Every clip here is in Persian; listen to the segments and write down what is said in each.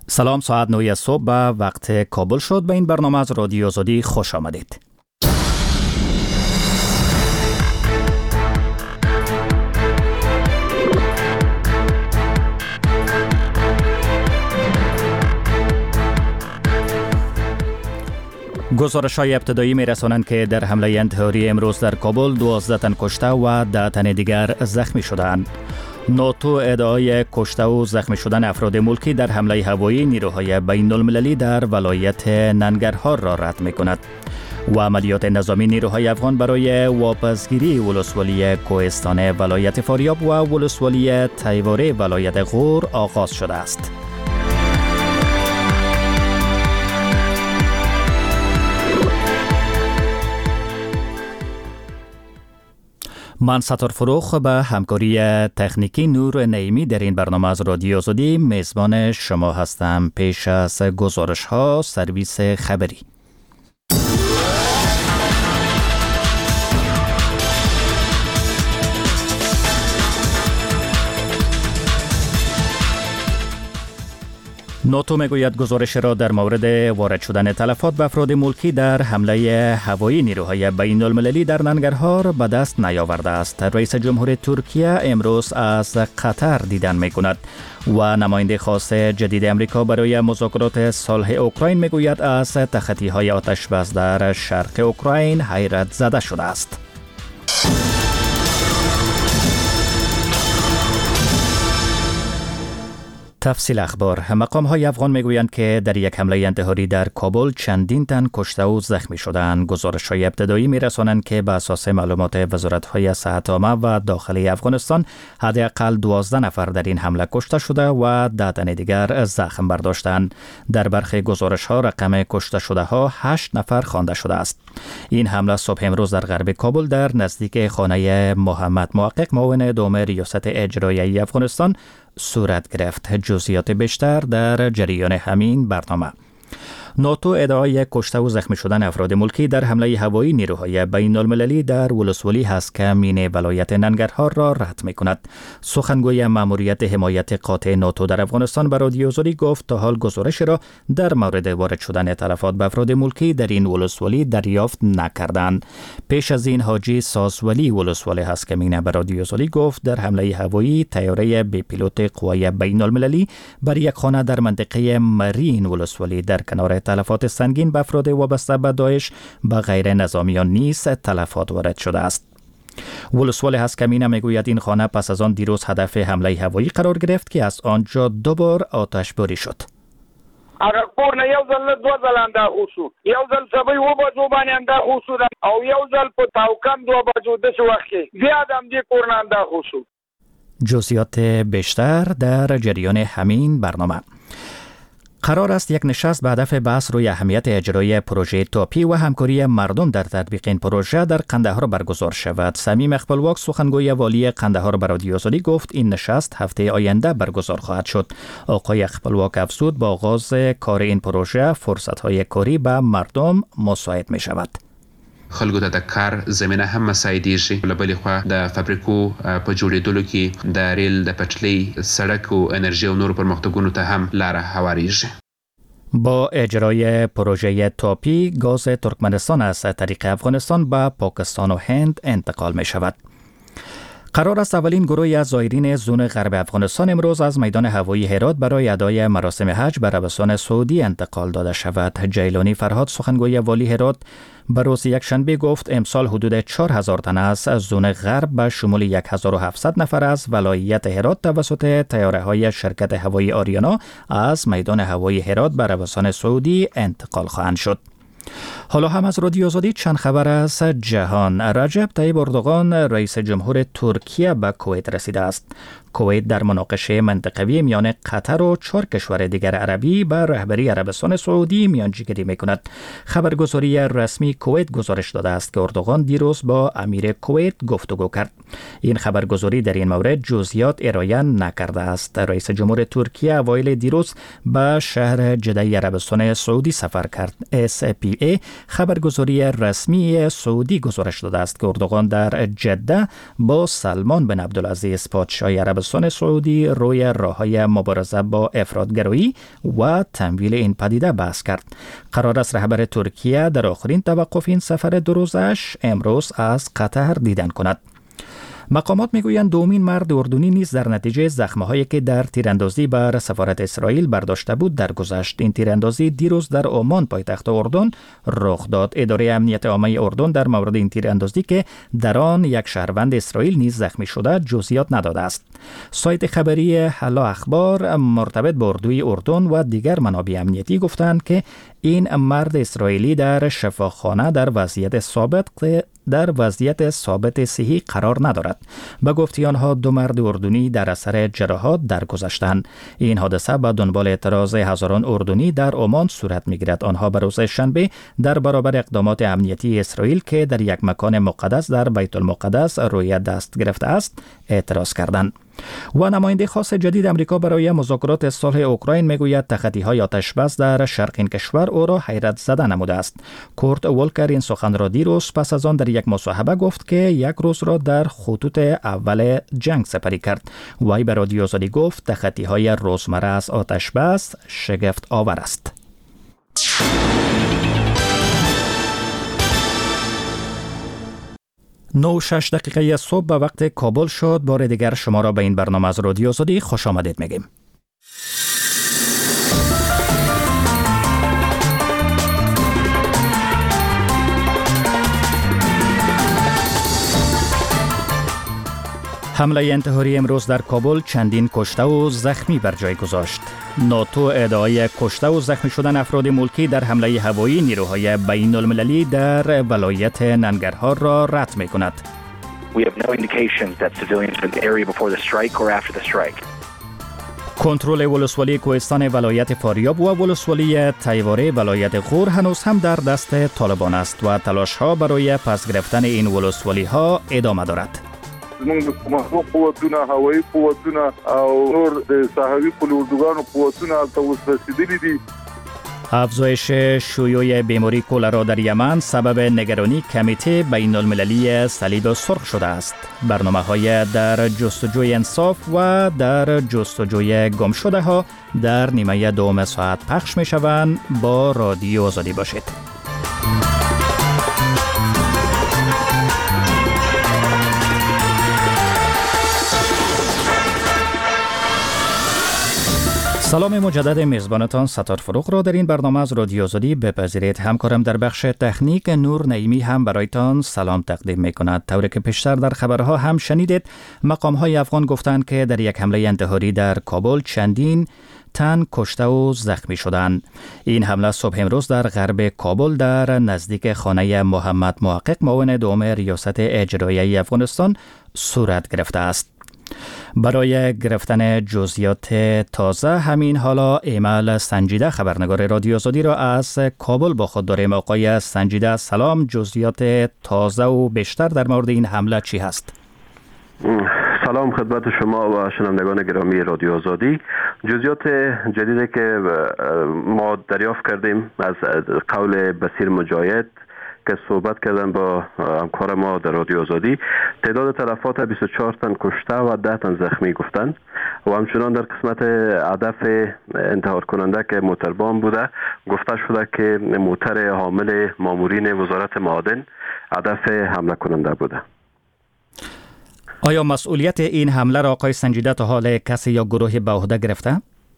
سلام، ساعت 9 صبح به وقت کابل شد. به این برنامه از رادیو آزادی خوش آمدید. گزارش‌های ابتدایی می‌رسانند که در حمله انتحاری امروز در کابل 12 تن کشته و 10 تن دیگر زخمی شدند. ناتو ادعای کشته و زخمی شدن افراد ملکی در حمله هوایی نیروهای بین‌المللی در ولایت ننگرهار را رد می‌کند و عملیات نظامی نیروهای افغان برای واپسگیری ولسوالی کوهستان ولایت فاریاب و ولسوالی تیواره ولایت غور آغاز شده است. من ستار فروخ به همکاری تکنیکی نور نعیمی در این برنامه از رادیو آزادی میزبان شما هستم. پیش از گزارش ها سرویس خبری. ناتو میگوید گزارش را در مورد وارد شدن تلفات به افراد ملکی در حمله هوایی نیروهای بین المللی در ننگرهار به دست نیاورده است. رئیس جمهور ترکیه امروز از قطر دیدن میکند و نماینده خاص جدید امریکا برای مذاکرات صلح اوکراین میگوید از تخطی های آتش بس در شرق اوکراین حیرت زده شده است. تفصیل اخبار. مقام های افغان میگویند که در یک حمله انتحاری در کابل چندین تن کشته و زخمی شدند. گزارش های ابتدایی میرسانند که به اساس معلومات وزارت های صحت عامه و داخلی افغانستان حداقل 12 نفر در این حمله کشته شده و 10 تن دیگر زخم برداشتند. در برخی گزارش ها رقم کشته شده ها 8 نفر خوانده شده است. این حمله صبح امروز در غرب کابل در نزدیک خانه محمد محقق معاون دوم ریاست اجرایی افغانستان صورت گرفت. جزئیات بیشتر در جریان همین برنامه. ناتو ادعای کشته و زخمی شدن افراد ملکی در حمله هوایی نیروهای بین المللی در ولسوالی هسکمین ولایت ننگرهار را رد می‌کند. سخنگوی مأموریت حمایت قاطع ناتو در افغانستان به رادیو آزادی گفت تا حال گزارش را در مورد وارد شدن تلفات به افراد ملکی در این ولسوالی دریافت نکردند. پیش از این حاجی سازولی ولسوالی هسکمین به رادیو آزادی گفت در حمله هوایی طیاره بی پیلوت قوای بین المللی بر یک خانه در منطقه مرین ولسوالی در کنار تلفات سنگین به افراد وابسته به داعش به غیر نظامیان نیز تلفات وارد شده است. ولسوالی هسکمین میگوید این خانه پس از آن دیروز هدف حمله هوایی قرار گرفت که از آنجا 2 بار آتشباری شد. اگر پورنه یو ځل 2 ځل انداخو شو، یو ځل سبا 2 بجو باندې انداخو شو او یو ځل په تاوکم 2 بجو د شو وخت بیا هم دې پورنه انداخو شو. جزئیات بیشتر در جریان همین برنامه. قرار است یک نشست به هدف بحث روی اهمیت اجرای پروژه تاپی و همکاری مردم در تطبیق این پروژه در قندهار برگزار شود. صمیم اقبالواک سخنگوی والی قندهار به رادیو آزادی گفت این نشست هفته آینده برگزار خواهد شد. آقای اقبالواک افزود با آغاز کار این پروژه فرصت‌های کاری به مردم مساعد می شود. خلکو ته د کار زمینه هم مساعدېږي. له بلې خوا د فابریکو په جوړېدلو کې د ریل د پټلۍ سړک او انرژي او نورو پرمختګونو ته هم لاره هواریږي. با اجرای پروژه تاپی گاز ترکمنستان از طریق افغانستان به پاکستان و هند انتقال می شود. قرار است اولین گروهی از زائرین زون غرب افغانستان امروز از میدان هوایی هرات برای ادای مراسم حج به عربستان سعودی انتقال داده شود. جیلانی فرهاد سخنگوی والی هرات به روز یکشنبه گفت امسال حدود 4000 تن از زون غرب به شمول 1700 نفر از ولایت هرات توسط طیاره‌های شرکت هوایی آریانا از میدان هوایی هرات به عربستان سعودی انتقال خواهند شد. حالا هم از رادیو آزادی چند خبر از جهان. رجب طیب اردوغان رئیس جمهور ترکیه به کویت رسیده است. کویت در مناقشه منطقوی میان قطر و 4 کشور دیگر عربی به رهبری عربستان سعودی میانجیگری میکند. خبرگزاری رسمی کویت گزارش داده است که اردوغان دیروز با امیر کویت گفتگو کرد. این خبرگزاری در این مورد جزئیات ارائه نکرده است. رئیس جمهور ترکیه اوایل دیروز به شهر جده عربستان سعودی سفر کرد. SP KCA خبرگزاری رسمی سعودی گزارش داده است که اردوغان در جده با سلمان بن عبدالعزیز پادشاه عربستان سعودی روی راه‌های مبارزه با افراط‌گرایی و تمویل این پدیده بحث کرد. قرار است رهبر ترکیه در آخرین توقف این سفر 2 روزش امروز از قطر دیدن کند. مقامات میگویند دومین مرد اردنی نیز در نتیجه زخم‌هایی که در تیراندازی بر سفارت اسرائیل برداشته بود درگذشت. این تیراندازی دیروز در عمان پایتخت اردن رخ داد. اداره امنیت عامه اردن در مورد این تیراندازی که در آن یک شهروند اسرائیل نیز زخمی شده جزئیات نداده است. سایت خبری حلا اخبار مرتبط با اردوی اردن و دیگر منابع امنیتی گفتند که این مرد اسرائیلی در شفاخانه در وضعیت ثابت صحی قرار ندارد. به گفته آنها 2 مرد اردنی در اثر جراحات درگذشتند. این حادثه به دنبال اعتراض هزاران اردنی در عمان صورت می‌گیرد. آنها به روز شنبه در برابر اقدامات امنیتی اسرائیل که در یک مکان مقدس در بیت المقدس روی دست گرفته است اعتراض کردند. و نماینده خاص جدید امریکا برای مذاکرات صلح اوکراین میگوید تخطی‌های آتش‌بس در شرق این کشور او را حیرت زده نموده است. کورت ولکر این سخن را دیروز پس از آن در یک مصاحبه گفت که یک روز را در خطوط اول جنگ سپری کرد. وی به رادیو آزادی گفت تخطی‌های روزمره از آتش‌بس شگفت آور است. 9:06 دقیقه صبح به وقت کابل شد. بار دیگر شما را به این برنامه از رادیو آزادی خوش آمدید میگیم. حمله انتحاری امروز در کابل چندین کشته و زخمی بر جای گذاشت. ناتو ادعای کشته و زخمی شدن افراد ملکی در حمله هوایی نیروهای بین المللی در ولایت ننگرهار را رد می کند. کنترل ولسوالی کوهستان ولایت فاریاب و ولسوالی تیواره ولایت غور هنوز هم در دست طالبان است و تلاش ها برای پس گرفتن این ولسوالی ها ادامه دارد. زمونږ د کومو قوتونه هوایي قوتونه او نور د صحوي اردوګانو قوتونه هلته اوس رسیدلي دي. افزایش شیوع بیماری کولرا در یمن سبب نگرانی کمیته بین المللی صلیب سرخ شده است. برنامه‌های در جستجوی انصاف و در جستجوی گم شده ها در نیمه دوم ساعت پخش می شوند. با رادیو آزادی باشید. سلام مجدد میزبانتان ستار فروغ را در این برنامه از رادیو آزادی بپذیرید. همکارم در بخش تکنیک نور نعیمی هم برایتان سلام تقدیم می کند. طوری که پیشتر در خبرها هم شنیدید، مقام های افغان گفتند که در یک حمله انتحاری در کابل چندین تن کشته و زخمی شدند. این حمله صبح امروز در غرب کابل در نزدیک خانه محمد محقق معاون دوم ریاست اجرایی افغانستان صورت گرفته است. برای گرفتن جزئیات تازه همین حالا ایمال سنجیده خبرنگار رادیو آزادی را از کابل با خود داریم. آقای سنجیده سلام، جزئیات تازه و بیشتر در مورد این حمله چی هست؟ سلام خدمت شما و شنوندگان گرامی رادیو آزادی. جزئیات جدیدی که ما دریافت کردیم از قول بصیر مجاید که صحبت کردن با همکار ما در رادیو آزادی، تعداد تلفات 24 تن کشته و 10 تن زخمی گفتند و همچنان در قسمت هدف انتحار کننده که موتربان بوده گفته شده که موتر حامل مامورین وزارت معادن هدف حمله کننده بوده. آیا مسئولیت این حمله را آقای سنجیده تا حال کسی یا گروه به عهده گرفته؟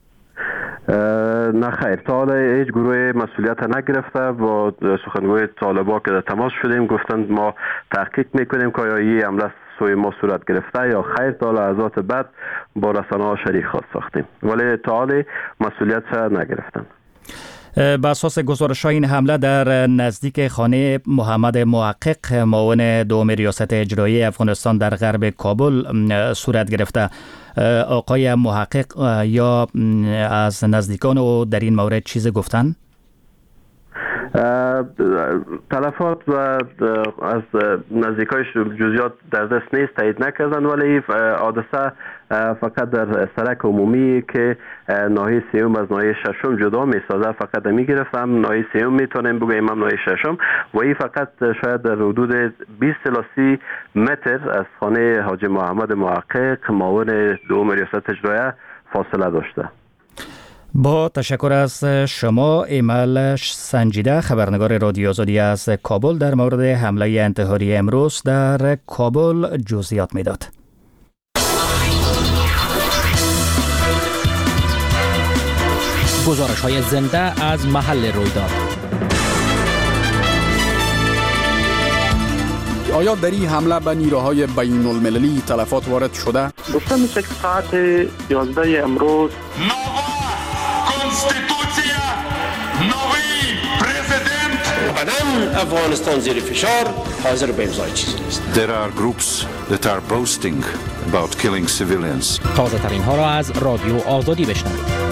نه خیر، تا حالا هیچ گروه مسئولیت نگرفته. با سخنگوی طالبان که در تماس شدیم گفتند ما تحقیق میکنیم که آیا این حمله سوی ما صورت گرفته یا خیر. تا لحظات بعد با رسانه‌ها شریک خواست ساختیم ولی تا حالا مسئولیت نگرفتند. به اساس گزارش این حمله در نزدیک خانه محمد محقق معاون دوم ریاست اجرایی افغانستان در غرب کابل صورت گرفته. آقای محقق یا از نزدیکان او در این مورد چیزی گفتن؟ تلفات و از نزدیکایش جزئیات در دست نیست، تایید نکردن، ولی حادثه فقط در سرک عمومی که ناحیه سیوم از ناحیه ششم جدا میسازه فقط میگرفتم، ناحیه سیوم میتونیم بگوییم هم ناحیه ششم، و این فقط شاید در حدود 20 الی 30 متر از خانه حاجی محمد محقق معاون دوم ریاست اجرایه فاصله داشته. با تشکر از شما. ایمال سنجیده، خبرنگار رادیو آزادی از کابل، در مورد حمله انتحاری امروز در کابل جزئیات میداد. گزارش‌های زنده از محل رویداد. آیا در این حمله به نیروهای بین المللی تلفات وارد شده؟ گفته میشه که ساعت 11 امروز کنستیتوسیا نوی پرزیدنت بدن افغانستان زیر فشار، حاضر به امضای چیزی نیست. There are groups that are boasting about killing civilians. تازه ترین ها را از رادیو آزادی بشنوید.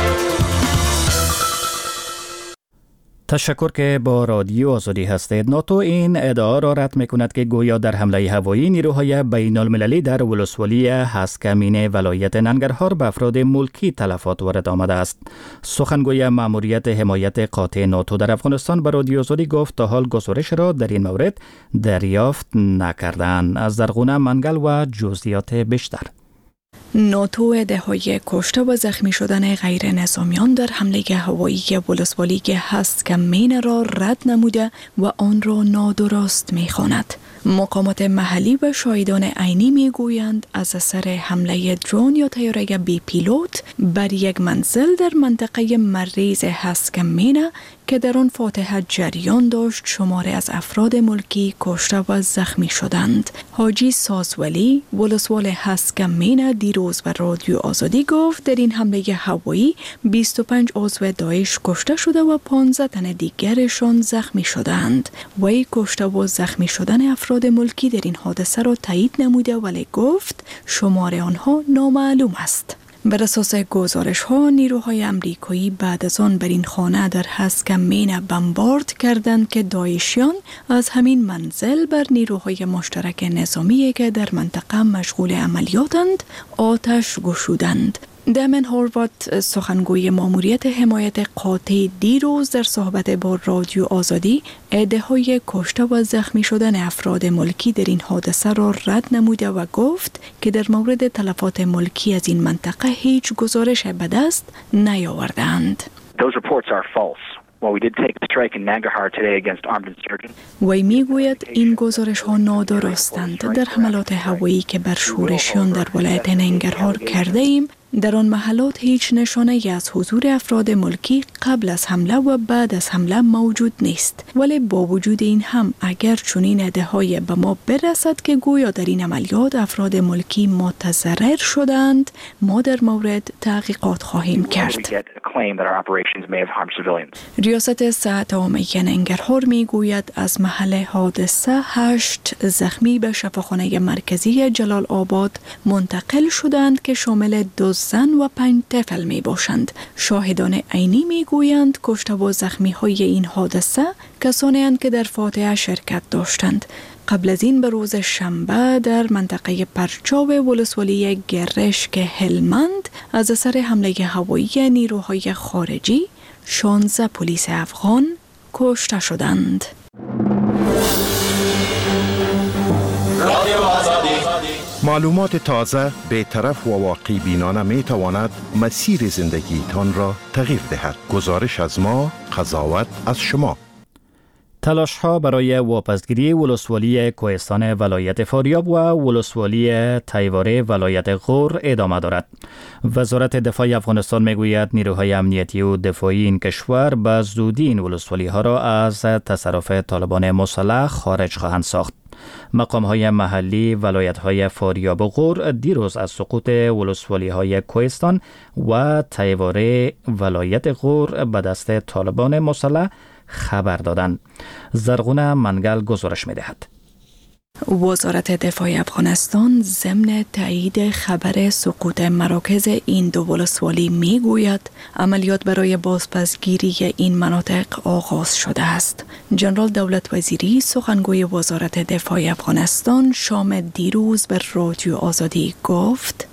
تشکر که با رادیو آزادی هستید. ناتو این ادعا را رد می‌کند که گویا در حمله هوایی نیروهای بین المللی در ولسوالی هسکمین ولایت ننگرهار به افراد ملکی تلفات وارد آمده است. سخنگوی مأموریت حمایت قاطع ناتو در افغانستان به رادیو آزادی گفت تا حال گزارش را در این مورد دریافت نکردند. از زرغونه منگل و جزئیات بیشتر. ناتو ادعای کشته و زخمی شدن غیر نظامیان در حمله هوایی ولسوالی هسکمین را رد نموده و آن را نادرست می‌خواند. مقامات محلی و شاهدان عینی میگویند از اثر حمله درون یا طیاره بی پیلوت بر یک منزل در منطقه مریض هسکمین که در آن فاتحه جریان داشت شماری از افراد ملکی کشته و زخمی شدند. حاجی سازولی ولسوال هسکمین دیروز و رادیو آزادی گفت در این حمله هوایی 25 عضو داعش کشته شده و 15 تن دیگرشان زخمی شدند. وی کشته و زخمی شدن افراد ملکی در این حادثه را تایید نموده ولی گفت شمار آنها نامعلوم است. بر اساس گزارش ها نیروهای امریکایی بعد از آن بر این خانه در هسکمین بمبارد کردند که داعشیان از همین منزل بر نیروهای مشترک نظامی که در منطقه مشغول عملیاتند آتش گشودند. دمن هوروارد سخنگوی مأموریت حمایت قاطع دیروز در صحبت با رادیو آزادی ادعای کشته و زخمی شدن افراد ملکی در این حادثه را رد نموده و گفت که در مورد تلفات ملکی از این منطقه هیچ گزارش به دست نیاوردند. Those reports are false. Well, we did take a strike in Nangarhar today against armed insurgents. وی میگوید این گزارش ها نادرستند. در حملات هوایی که بر شورشیان در ولایت ننگرهار کرده ایم در آن محلات هیچ نشانه ای از حضور افراد ملکی قبل از حمله و بعد از حمله موجود نیست. ولی با وجود این هم اگر چنین ادعای به ما برسد که گویا در این عملیات افراد ملکی متضرر شدند ما در مورد تحقیقات خواهیم کرد. ریاست صحت عامه ننگرهار میگوید از محل حادثه 8 زخمی به شفاخانه مرکزی جلال آباد منتقل شدند که شامل 2 زن و 5 طفل می باشند. شاهدان عینی می گویند کشته و زخمی های این حادثه کسانی اند که در فاتحه شرکت داشتند. قبل از این به روز شنبه در منطقه پرچاو ولسوالی گرشک هلمند از اثر حمله هوایی نیروهای خارجی 16 پلیس افغان کشته شدند. معلومات تازه، بی‌طرف و واقعی بینانه می تواند مسیر زندگیتان را تغییر دهد. گزارش از ما، قضاوت از شما. تلاش ها برای واپسگیری ولسوالی کوهستان ولایت فاریاب و ولسوالی تیواره ولایت غور ادامه دارد. وزارت دفاع افغانستان میگوید نیروهای امنیتی و دفاعی این کشور به زودی این ولسوالی ها را از تصرف طالبان مسلح خارج خواهند ساخت. مقام های محلی ولایت های فاریاب و غور دیروز از سقوط ولسوالی های کوهستان و تیواره ولایت غور به دست طالبان مسلح خبر دادند. زرغونه منگل گزارش می دهد. وزارت دفاع افغانستان ضمن تایید خبر سقوط مراکز این دو ولسوالی می گوید عملیات برای بازپسگیری این مناطق آغاز شده است. جنرال دولت وزیری سخنگوی وزارت دفاع افغانستان شام دیروز به رادیو آزادی گفت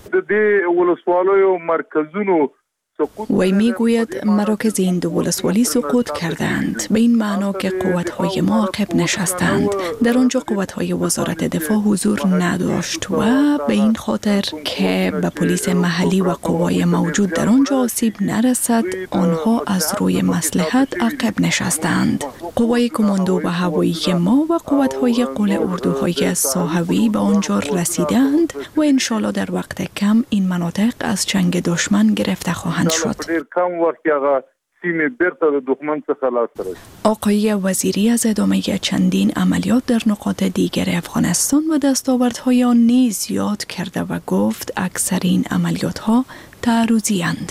وی میگوید مراکز این دو ولسوالی سقوط کردند، به این معنا که قوت‌های ما عقب نشستند. در آنجا قوت‌های وزارت دفاع حضور نداشت و به این خاطر که به پلیس محلی و قوای موجود در آنجا آسیب نرسد، آنها از روی مصلحت عقب نشستند. قوای کماندو و هوایی ما و قوت‌های قل اردوهای ساحوی به آنجا رسیدند و انشالله در وقت کم این مناطق از چنگ دشمن گرفته خواهند شد. آقای وزیری از ادامه چندین عملیات در نقاط دیگر افغانستان و دستاوردهای آن نیز یاد کرده و گفت اکثرین عملیات‌ها تعرضی اند.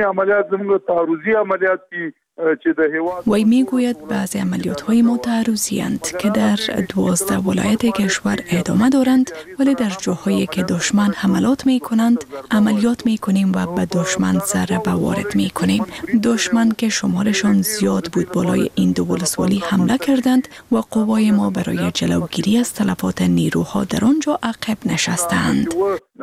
وی میگوید بعضی عملیات‌های ما تعرضی اند که در 12 ولایت کشور ادامه دارند، ولی در جاهایی که دشمن حملات می‌کنند عملیات می‌کنیم و به دشمن ضربه وارد می‌کنیم. دشمن که شمارشان زیاد بود بالای این دو ولسوالی حمله کردند و قوای ما برای جلوگیری از تلفات نیروها در آنجا عقب نشستند.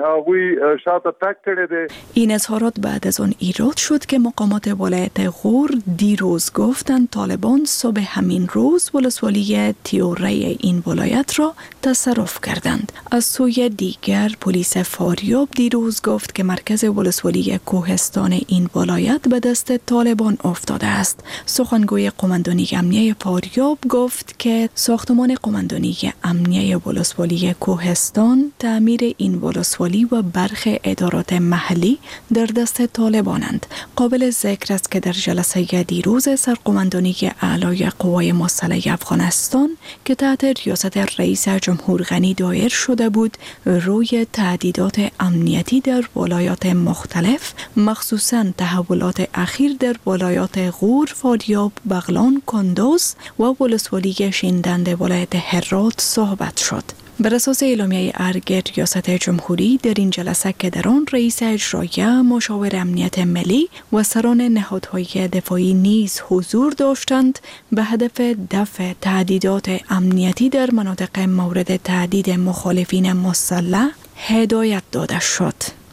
این اظهارات بعد از آن ایراد شد که مقامات ولایت غور دیروز گفتند طالبان صبح همین روز ولسوالی تیوره این ولایت را تصرف کردند. از سوی دیگر پلیس فاریاب دیروز گفت که مرکز ولسوالی کوهستان این ولایت به دست طالبان افتاده است. سخنگوی قماندانی امنیه فاریاب گفت که ساختمان قماندانی امنیه ولسوالی کوهستان، تعمیر این ولسوالی و برخی ادارات محلی در دست طالبانند. قابل ذکر است که در جلسه دیروز سرقماندانی اعلای قوای مسلح افغانستان که تحت ریاست رئیس جمهور غنی دایر شده بود، روی تهدیدات امنیتی در ولایات مختلف، مخصوصاً تحولات اخیر در ولایات غور، فاریاب، بغلان، کندوز و ولسوالی شینڈند ولایت هرات صحبت شد. بر اساس اعلامیه ارگ ریاست جمهوری در این جلسه که در آن رئیس اجرایی، مشاور امنیت ملی و سران نهادهای دفاعی نیز حضور داشتند، به هدف دفع تهدیدات امنیتی در مناطق مورد تهدید مخالفین مسلح هدایت داده شد.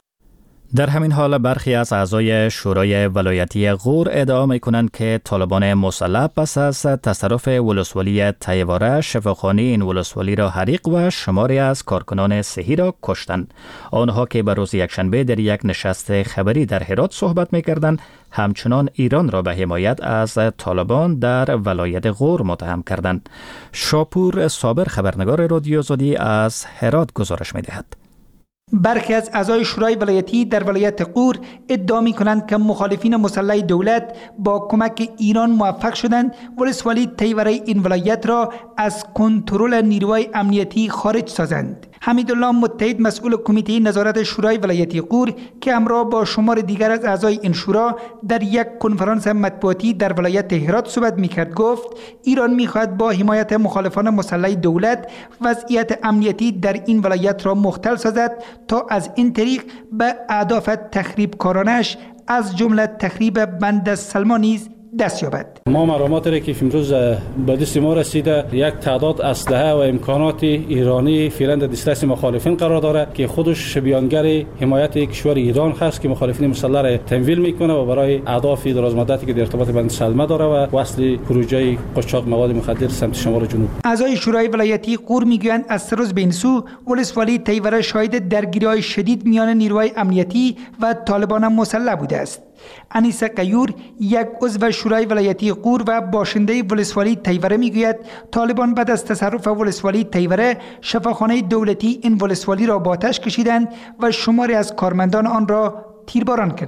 در همین حال برخی از اعضای شورای ولایتی غور ادعا می‌کنند که طالبان مسلح پس از تصرف ولسوالی تیواره شفاخانه این ولسوالی را حریق و شماری از کارکنان صحی را کشتند. آنها که به روز یکشنبه در یک نشست خبری در هرات صحبت می‌کردند، همچنان ایران را به حمایت از طالبان در ولایت غور متهم کردند. شاپور صابر خبرنگار رادیو آزادی از هرات گزارش می‌دهد. برخی از اعضای شورای ولایتی در ولایت غور ادعا می‌کنند که مخالفین مسلح دولت با کمک ایران موفق شدند ولسوالی تیوره این ولایت را از کنترل نیروهای امنیتی خارج سازند. حمیدالله متحد مسئول کمیته نظارت شورای ولایتی غور که همراه با شمار دیگر از اعضای این شورا در یک کنفرانس مطبوعاتی در ولایت هرات صحبت می‌کرد، گفت ایران می‌خواهد با حمایت مخالفان مسلح دولت وضعیت امنیتی در این ولایت را مختل سازد تا از این طریق به اهداف تخریب کارانش از جمله تخریب بند سلما نیز دست یابد. ما معلوماتی را که امروز به دست ما رسیده، یک تعداد اسلحه و امکانات ایرانی فعلا در دسترس مخالفین قرار دارد که خودش بیانگر حمایت کشور ایران هست که مخالفین مسلح را تمویل میکنه و برای اهداف درازمدتی که در ارتباط بند سلما داره و وصل پروژه قاچاق مواد مخدر سمت شمال جنوب. اعضای شورای ولایتی غور میگویند از سه روز به این سو ولسوالی تیوره شاهد درگیری‌های شدید میان نیروهای امنیتی و طالبان مسلح بوده است. انیس قیور، یک عضو شورای ولایتی غور و باشنده ولسوالی تیوره میگوید طالبان بعد از تصرف ولسوالی تیوره شفاخانه دولتی این ولسوالی را با آتش کشیدند و شماری از کارمندان آن را تیرباران کردند.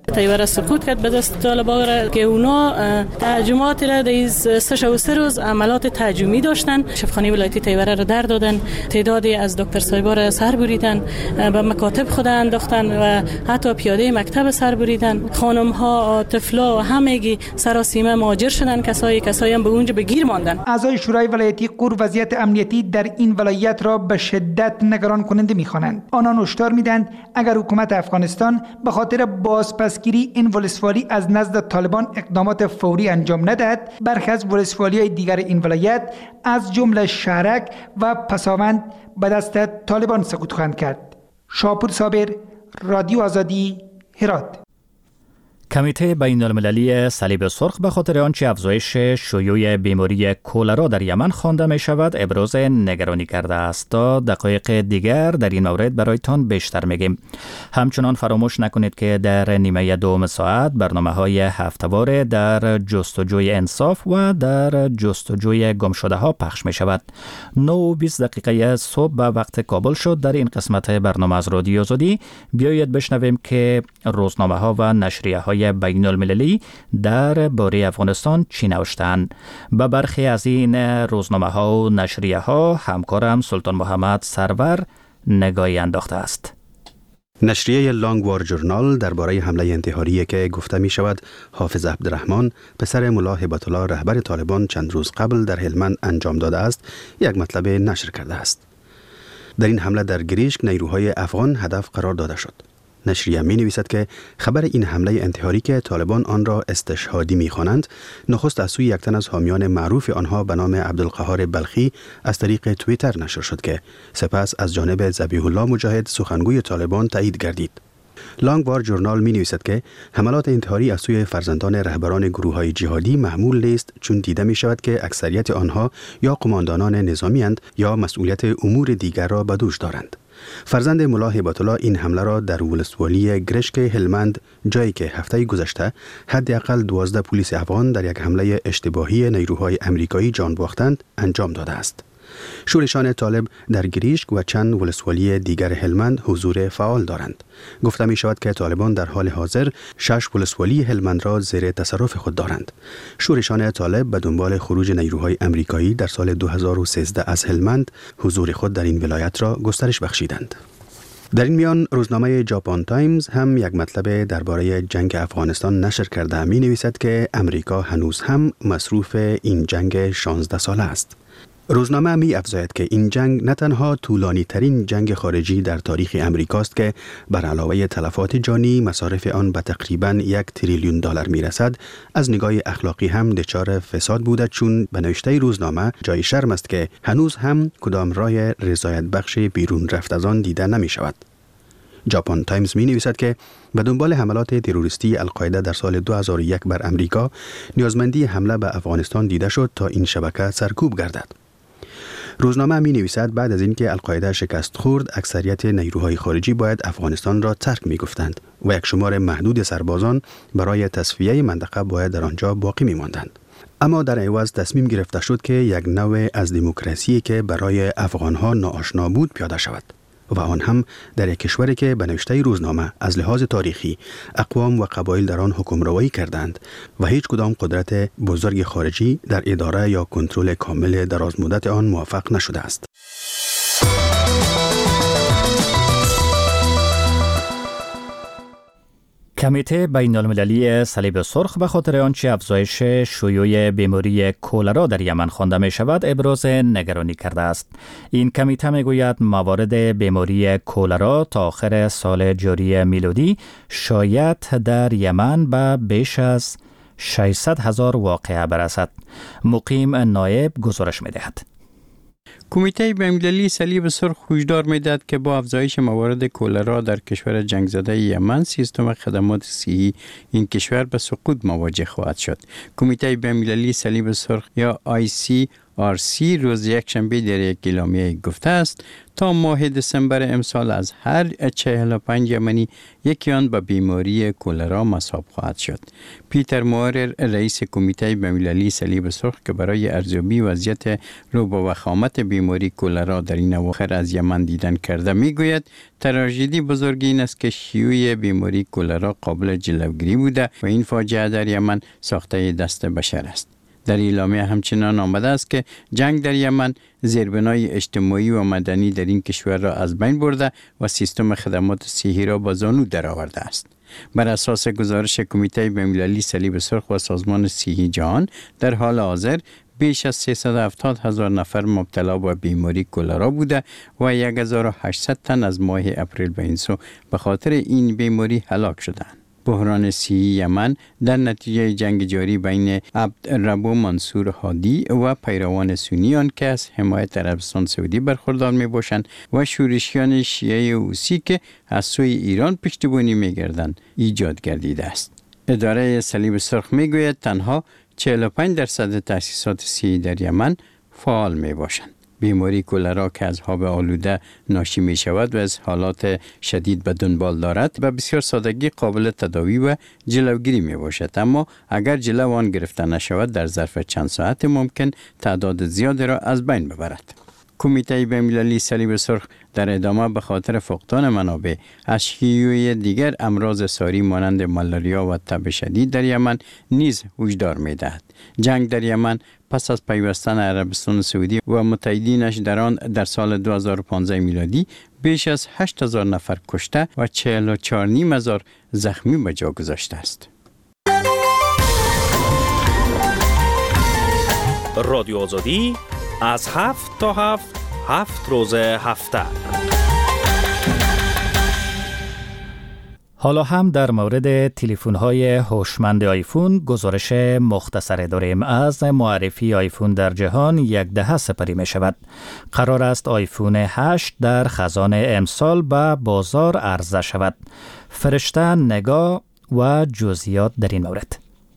تیوره سقوط کرد به دست طالبان که اونا تهاجمات را در 3 روز عملات تهاجمی داشتن. شفاخانه ولایتی تیوره را در دادن، تعدادی از دکتر صاحبا را سر بریدن، به مکاتب خود انداختن و حتی پیاده مکتب سر بریدن. خانم ها، طفلا و همگی سراسیمه مهاجر شدن، کسایی هم به اونجا بگیر ماندن. اعضای شورای ولایتی قور وضعیت امنیتی در این ولایت را به شدت نگران کننده می‌خوانند. آنان هشدار می‌دهند اگر حکومت افغانستان به خاطر بازپسگیری این ولسوالی از نزد طالبان اقدامات فوری انجام ندهد، برخی از ولسوالی‌های دیگر این ولایت از جمله شهرک و پساوند به دست طالبان سقوط خواهند کرد. شاپور صابر، رادیو آزادی، هرات. کمیته بین المللی صلیب سرخ به خاطر آنچه افزایش شیوع بیماری کولرا در یمن خوانده می شود ابراز نگرانی کرده است. تا دقایق دیگر در این مورد برایتان بیشتر میگیم. همچنان فراموش نکنید که در نیمه دوم ساعت برنامه‌های هفته‌واره در جستجوی انصاف و در جستجوی گمشده ها پخش می شود. 9:20 دقیقه صبح به وقت کابل شد. در این قسمت برنامه از رادیو آزادی بیایید بشنویم که روزنامه ها و نشریه های بین المللی در باره افغانستان چی نوشتند. به برخی از این روزنامه ها و نشریه ها همکارم سلطان محمد سرور نگاهی انداخته است. نشریه لانگ وار جورنال درباره حمله انتحاری که گفته می شود حافظ عبدالرحمن پسر ملا هبت الله رهبر طالبان چند روز قبل در هلمند انجام داده است یک مطلب نشر کرده است. در این حمله در گریشک نیروهای افغان هدف قرار داده شد. نشریه می نویسد که خبر این حمله انتحاری که طالبان آن را استشهادی می خوانند نخست از سوی یک تن از حامیان معروف آنها به نام عبدالقهار بلخی از طریق توییتر نشر شد که سپس از جانب ذبیح الله مجاهد سخنگوی طالبان تایید گردید. لانگ وار جورنال می نویسد که حملات انتحاری از سوی فرزندان رهبران گروه‌های جهادی محمول نیست، چون دیده می شود که اکثریت آنها یا قماندانان نظامی اند یا مسئولیت امور دیگر را به دوش دارند. فرزند ملا هبت الله این حمله را در ولسوالی گرشک هلمند، جایی که هفته گذشته حداقل 12 پلیس افغان در یک حمله اشتباهی نیروهای امریکایی جان باختند، انجام داده است. شورشان طالب در گریشک و چند ولسوالی دیگر هلمند حضور فعال دارند. گفته می شود که طالبان در حال حاضر 6 ولسوالی هلمند را زیر تصرف خود دارند. شورشان طالب به دنبال خروج نیروهای امریکایی در سال 2013 از هلمند حضور خود در این ولایت را گسترش بخشیدند. در این میان روزنامه ژاپن تایمز هم یک مطلب درباره جنگ افغانستان نشر کرده. می نویسد که امریکا هنوز هم مصروف این جنگ 16 ساله است. روزنامه می افزاید که این جنگ نه تنها طولانی ترین جنگ خارجی در تاریخ امریکاست که بر علاوه تلفات جانی مصارف آن به تقریباً 1 تریلیون دلار می رسد، از نگاه اخلاقی هم دچار فساد بوده، چون به نوشته روزنامه جای شرم است که هنوز هم کدام راه رضایت بخش بیرون رفت از آن دیده نمی شود. ژاپن تایمز می نویسد که به دنبال حملات تروریستی القاعده در سال 2001 بر امریکا، نیازمندی حمله به افغانستان دیده شد تا این شبکه سرکوب گردد. روزنامه می نویسد بعد از اینکه القاعده شکست خورد، اکثریت نیروهای خارجی باید افغانستان را ترک می گفتند و یک شمار محدود سربازان برای تصفیه منطقه باید در آنجا باقی می ماندند. اما در عوض تصمیم گرفته شد که یک نوع از دموکراسی که برای افغانها ناآشنا بود پیاده شود و آن هم در یک کشوری که به نوشته روزنامه از لحاظ تاریخی اقوام و قبایل در آن حکمروایی کردند و هیچ کدام قدرت بزرگ خارجی در اداره یا کنترل کامل دراز مدت آن موفق نشده است. کمیته بین المللی صلیب سرخ به خاطر آنچه افزایش شیوع بیماری کولرا در یمن خوانده می شود ابراز نگرانی کرده است. این کمیته می گوید موارد بیماری کولرا تا آخر سال جاری میلادی شاید در یمن به بیش از 600,000 واقعه برسد. مقیم نایب گزارش می دهد. کمیته بین‌المللی صلیب سرخ هشدار می‌دهد که با افزایش موارد کولرا در کشور جنگ زده یمن، سیستم خدمات صحی این کشور به سقوط مواجه خواهد شد. کمیته بین‌المللی صلیب سرخ یا ICRC RC روز یکشنبه در یک اعلامیه گفته است تا ماه دسامبر امسال از هر 45 یمنی یکی آن به بیماری کولرا مصاب خواهد شد. پیتر مورر رئیس کمیته بین‌المللی صلیب سرخ که برای ارزیابی وضعیت رو با وخامت بیماری کولرا در این اواخر از یمن دیدن کرده میگوید تراژدی بزرگی این است که شیوع بیماری کولرا قابل جلوگیری بوده و این فاجعه در یمن ساخته دست بشر است. در اعلامیه همچنان آمده است که جنگ در یمن زیربنای اجتماعی و مدنی در این کشور را از بین برده و سیستم خدمات صحی را با زانو درآورده است. بر اساس گزارش کمیته بین‌المللی صلیب سرخ و سازمان صحی جهان در حال حاضر بیش از 370,000 نفر مبتلا به بیماری کولرا بوده و 1800 تن از ماه اپریل به این سو به خاطر این بیماری هلاک شدند. بحران صحی یمن در نتیجه جنگ جاری بین عبدالرب منصور هادی و پیروان سنی آن که از حمایت عربستان سعودی برخوردار می باشند و شورشیان شیعه حوثی که از سوی ایران پشتیبانی می گردند ایجاد گردیده است. اداره صلیب سرخ می گوید تنها 45% تأسیسات صحی در یمن فعال می باشند. بیماری کولرا که از آب آلوده ناشی می شود و از حالات شدید به دنبال دارد و بسیار سادگی قابل تداوی و جلوگیری می باشد، اما اگر جلو آن گرفته نشود در ظرف چند ساعت ممکن تعداد زیادی را از بین ببرد. کمیته بین‌المللی صلیب سرخ در ادامه به خاطر فقدان منابع از شیوع دیگر امراض ساری مانند مالاریا و تب شدید در یمن نیز هشدار می‌دهد. جنگ در یمن پس از پیوستن عربستان سعودی و متحدینش در آن در سال 2015 میلادی بیش از 8,000 نفر کشته و 44,500 زخمی به جا گذاشته است. رادیو آزادی از 7 تا 7 روز هفته. حالا هم در مورد تلفن‌های هوشمند آیفون گزارش مختصری داریم. از معرفی آیفون در جهان 10 سپری می شود. قرار است آیفون 8 در خزان امسال به بازار عرضه شود. فرشته نگاه و جزئیات در این مورد.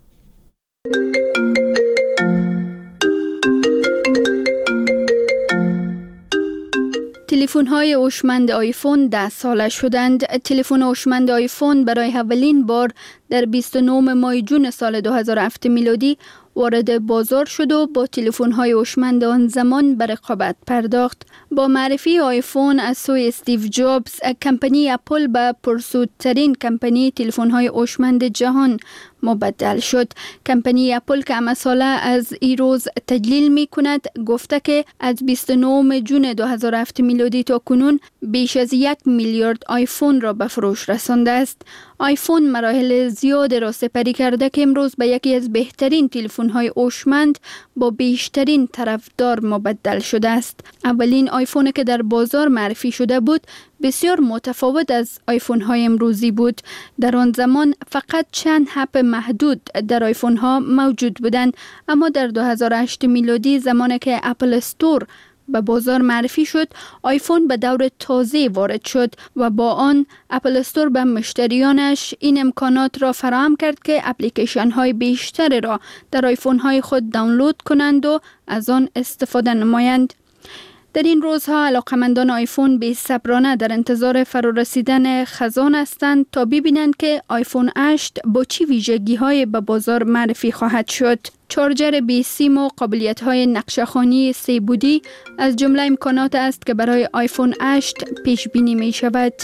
تلفن‌های هوشمند آیفون 10 ساله شدند. تلفن هوشمند آیفون برای اولین بار در 29 ماه جون سال 2007 میلادی وارد بازار شد و با تلفن‌های هوشمند آن زمان به رقابت پرداخت. با معرفی آیفون از سوی استیو جابز، کمپانی اپل به پرسودترین کمپانی تلفن‌های هوشمند جهان مبدل شد. کمپانی اپل که مساله از این روز تجلیل می کند گفته که از 29 جون 2007 میلادی تا کنون بیش از 1 میلیارد آیفون را به فروش رسانده است. آیفون مراحل زیاد را سپری کرده که امروز به یکی از بهترین تلفن‌های هوشمند با بیشترین طرفدار مبدل شده است. اولین آیفون که در بازار معرفی شده بود بسیار متفاوت از آیفون های امروزی بود. در آن زمان فقط چند اپ محدود در آیفون ها موجود بودند، اما در 2008 میلادی زمانی که اپل استور به بازار معرفی شد، آیفون به دور تازه وارد شد و با آن اپل استور به مشتریانش این امکانات را فراهم کرد که اپلیکیشن های بیشتری را در آیفون های خود دانلود کنند و از آن استفاده نمایند. در این روزها علاقمندان آیفون بی‌صبرانه در انتظار فرارسیدن خزان هستند تا ببینند که آیفون 8 با چه ویژگی‌های به بازار معرفی خواهد شد. چارجر بی سیم و قابلیت‌های نقشه‌خوانی 3 بعدی از جمله امکانات است که برای آیفون 8 پیش بینی می شود.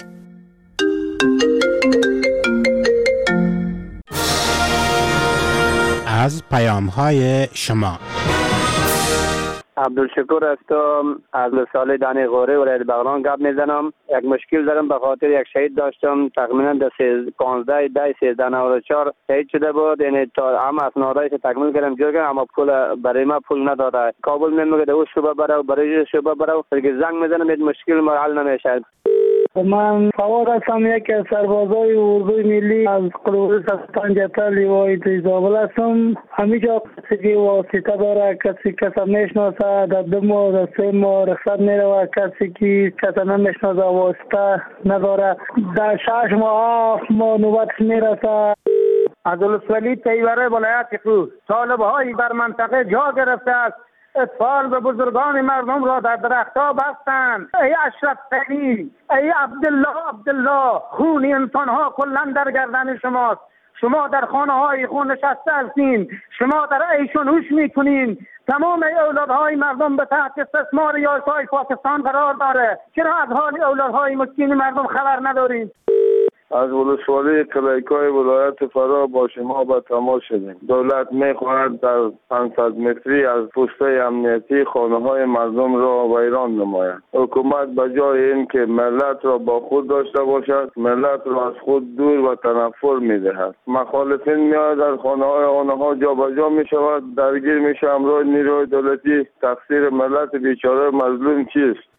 از پیام‌های شما عبدالشکور هستم از لساله دانی غوره ولایت بغلان گپ میزنم. یک مشکل دارم به خاطر یک شهید داشتم تقریبا در 15/10/1394 شهید شده بود. یعنی تا هم اسنادایش تکمیل کردم جور کردم، اما پول برای ما پول نداده. کابل میگه او شوبه برو برای شوبه برو دیگه زنگ میزنم این مشکل ما حل نمیشه. من فواد هستم، یک از سربازای اردوی ملی از قلوب سستان لیوای زابل هستم. همیشه کسی واسطه داره، کسی میشناسه در 2 ماه در 3 ماه رخصت میره و کسی که نمیشناسه واسطه نداره در 6 ماه 7 ماه نوبت میرسه. عبدالولی تیوره ولایت قور طالب های در منطقه جا گرفته است اطفال به بزرگان مردم را در درختها بستند. ای اشرف غنی، ای عبدالله، خون انسانها کلا در گردن شماست. شما در خانه های خون نشسته هستین، شما در عیش و نوش میکنین. تمام اولادهای مردم به تحت استثمار یاسای پاکستان قرار داره. چرا از حال اولادهای مسکین مردم خبر ندارین؟ از ولسوالی کلیکای ولایت فرا با شما به تماس شدیم. دولت میخواهد در 500 متری از پوسته امنیتی خانه های مردم را ویران نماید. حکومت به جای این که ملت را با خود داشته باشد، ملت را از خود دور و تنفر میدهد. مخالفین میاد در خانه های آنها جابجا میشود، درگیر میشه امرای نیروی دولتی. تقصیر ملت بیچاره مظلوم چیست؟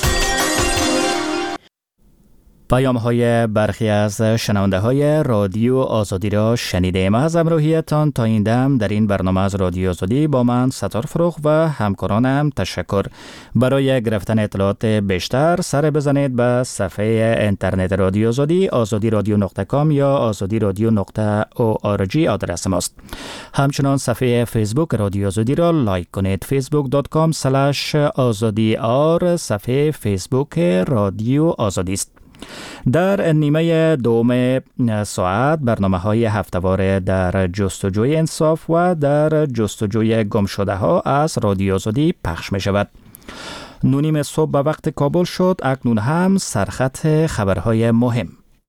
پیام های برخی از شنونده های رادیو آزادی را شنیدیم. از همراهیتان تا این دم در این برنامه از رادیو آزادی با من ستار فروغ و همکارانم تشکر. برای گرفتن اطلاعات بیشتر سر بزنید به صفحه اینترنت رادیو آزادی azadiradio.com یا azadiradio.org آدرس ماست. همچنان صفحه فیسبوک رادیو آزادی را لایک کنید. facebook.com/azadiyar صفحه فیسبوک رادیو آزادی است. در نیمه دوم ساعت برنامه‌های هفته‌وار در جستجوی انصاف و در جستجوی گمشده ها از رادیو آزادی پخش می شود. 9:30 صبح به وقت کابل شد. اکنون هم سرخط خبرهای مهم.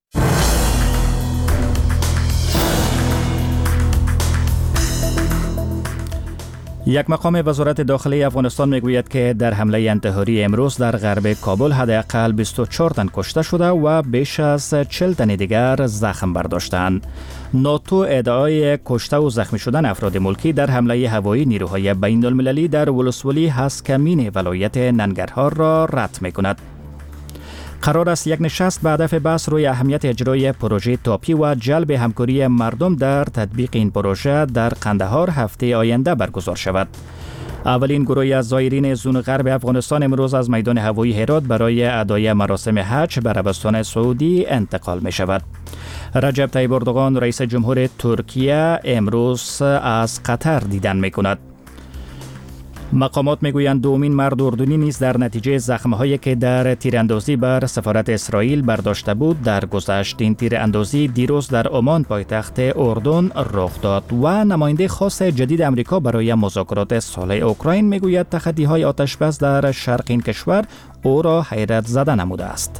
یک مقام وزارت داخلی افغانستان میگوید که در حمله انتحاری امروز در غرب کابل حداقل 24 تن کشته شده و بیش از 40 تن دیگر زخم برداشتند. ناتو ادعای کشته و زخمی شدن افراد ملکی در حمله هوایی نیروهای بین المللی در ولسوالی هسکمین ولایت ننگرهار را رد میکند. قرار است یک نشست به هدف بحث روی اهمیت اجرای پروژه تاپی و جلب همکاری مردم در تطبیق این پروژه در قندهار هفته آینده برگزار شود. اولین گروهی از زائرین زون غرب افغانستان امروز از میدان هوایی هرات برای ادای مراسم حج به عربستان سعودی انتقال می شود. رجب طیب اردوغان رئیس جمهور ترکیه امروز از قطر دیدن می کند. مقامات میگویند دومین مرد اردنی نیز در نتیجه زخم‌هایی که در تیراندازی بر سفارت اسرائیل برداشته بود درگذشت. این تیراندازی دیروز در عمان پایتخت اردن رخ داد و نماینده خاص جدید امریکا برای مذاکرات صلح اوکراین میگوید تخطی‌های آتش‌بس در شرق این کشور او را حیرت زده نموده است.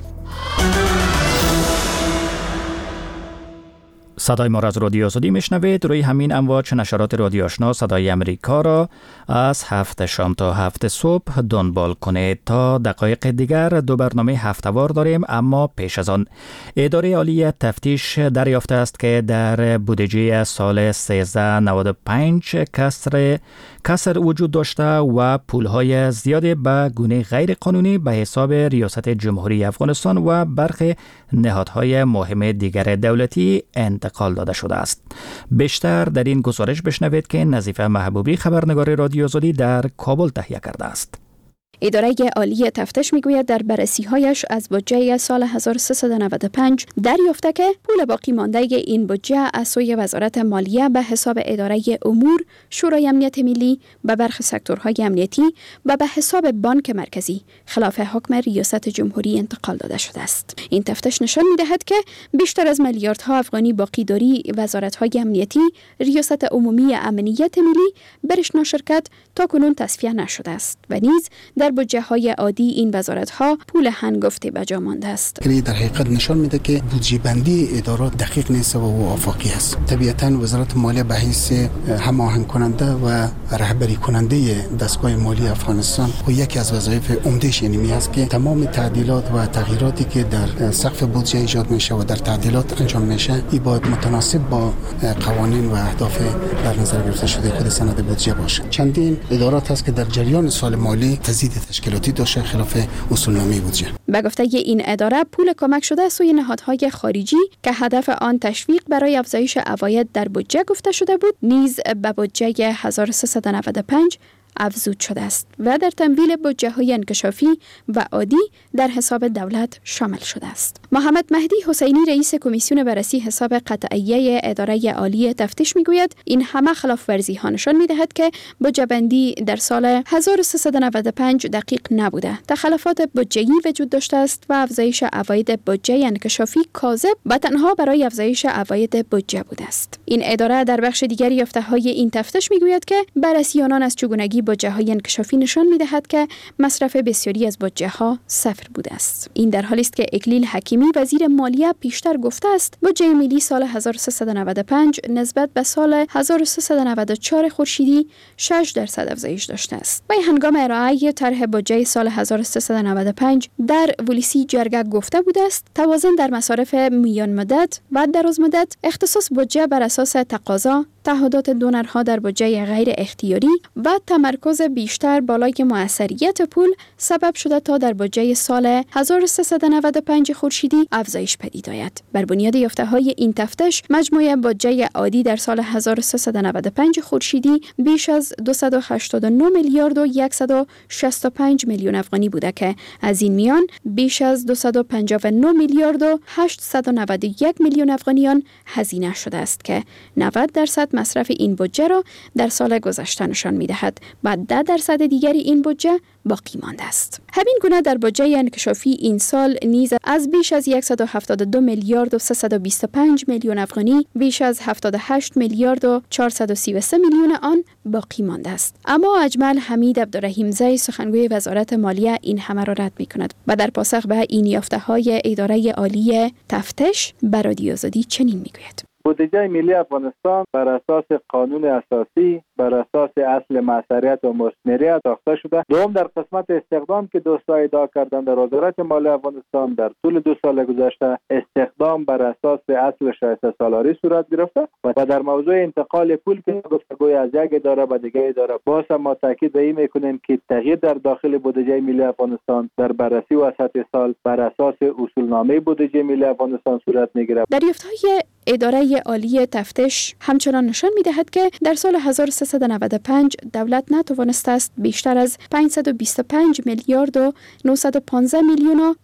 صدای ما را از رادیو آزادی میشنوید. روی همین امواج نشرات رادیو آشنا صدای امریکا را از 7 شام تا 7 صبح دنبال کنید. تا دقایق دیگر دو برنامه هفته‌وار داریم، اما پیش از آن اداره عالی تفتیش دریافته است که در بودجه سال 1395 کسر وجود داشته و پولهای زیادی به گونه غیر قانونی به حساب ریاست جمهوری افغانستان و برخی نهادهای مهم دیگر دولتی انتقال داده شده است. بیشتر در این گزارش بشنوید که نظیفه محبوبی خبرنگار رادیو آزادی در کابل تهیه کرده است. اداره عالی تفتیش میگوید در بررسی‌هایش از بودجه سال 1395 دریافته که پول باقی مانده این بودجه از سوی وزارت مالیه به حساب اداره امور شورای امنیت ملی به برخی سکتورهای امنیتی و به حساب بانک مرکزی خلاف حکم ریاست جمهوری انتقال داده شده است. این تفتیش نشان می‌دهد که بیشتر از میلیاردها افغانی باقیداری وزارت‌های امنیتی ریاست عمومی امنیت ملی برش شرکت تا کنون تصفیه نشده است و نیز در بودجه های عادی این وزارت ها پول هنگفته به جا مانده است. در حقیقت نشان میده که بودجه بندی ادارات دقیق نیست و وفاقی است. طبیعتاً وزارت مالیه به حیث هماهنگ کننده و رهبری کننده دستگاه مالی افغانستان و یکی از وظایف عمده‌اش اینمی است که تمام تعدیلات و تغییراتی که در سقف بودجه ایجاد میشه و در تعدیلات انجام میشه این باید متناسب با قوانین و اهداف در نظر گرفته شده خود سند بودجه باشه. چندین ادارات هست که در جریان سال مالی تزیید تشکیلاتی داشته خلاف اصولنامه بودجه. به گفته این اداره پول کمک شده سوی نهادهای خارجی که هدف آن تشویق برای افزایش عواید در بودجه گفته شده بود نیز به بودجه 1395 افزود شده است و در تمویل بودجه‌های انکشافی و عادی در حساب دولت شامل شده است. محمد مهدی حسینی رئیس کمیسیون بررسی حساب قطعیه اداره عالی تفتیش میگوید این همه خلاف ورزی ها نشان میدهد که بودجه بندی در سال 1395 دقیق نبوده. تخلفات بودجه‌ای وجود داشته است و افزایش عواید بودجه انکشافی کاذب و تنها برای افزایش عواید بودجه بوده است. این اداره در بخش دیگر یافته‌های این تفتیش میگوید که بررسیانان از چگونگی بودجه‌های انکشافی نشان میدهد که مصرف بسیاری از بودجه‌ها صفر بوده است. این در حالی است که اکلیل حکیمی وزیر مالیه پیشتر گفته است بودجه ملی سال 1395 نسبت به سال 1394 خورشیدی 6% افزایش داشته است. و هنگام ارائه طرح بودجه سال 1395 در ولیسی جرگه گفته بوده است توازن در مصارف میان مدت و دراز مدت، اختصاص بودجه بر اساس تقاضا، تعهدات دونرها در بودجه غیر اختیاری و تمرکز بیشتر بالای مؤثریت پول سبب شده تا در بودجه سال 1395 خورشیدی افزایش پدید آید. بر بنیاد یافته‌های این تفتیش مجموع بودجه عادی در سال 1395 خورشیدی بیش از 289 میلیارد و 165 میلیون افغانی بوده که از این میان بیش از 259 میلیارد و 891 میلیون افغانیان هزینه شده است که 90% مصرف این بودجه را در سال گذشته نشان می‌دهد و 10% دیگری این بودجه باقی مانده است. همین گونه در بودجه انکشافی این سال نیز از بیش از 172 میلیارد و 325 میلیون افغانی بیش از 78 میلیارد و 433 میلیون آن باقی مانده است. اما اجمل حمید عبدالرحیمزی سخنگوی وزارت مالیه این همه را رد می‌کند و در پاسخ به این یافته‌های اداره عالی تفتیش به رادیو آزادی چنین میگوید: بودجه ملی افغانستان بر اساس قانون اساسی بر اساس اصل معصریت و مثمریت ساخته شده. دوم، در قسمت استخدام که دوستان ادعا کردن در وزارت مالیه افغانستان در طول 2 سال گذشته استخدام بر اساس اصل شایسته سالاری صورت گرفته و در موضوع انتقال پول که گفتگوی از یک اداره به دیگر اداره باز ما تاکید به این میکنیم که تغییر در داخل بودجه ملی افغانستان در بررسی وسط سال بر اساس اصولنامه بودجه ملی افغانستان صورت میگیره. دریافت‌های اداره عالی تفتیش همچنان نشان می‌دهد که در سال 1395 دولت نتوانسته است بیشتر از 525 میلیارد و 915 میلیون و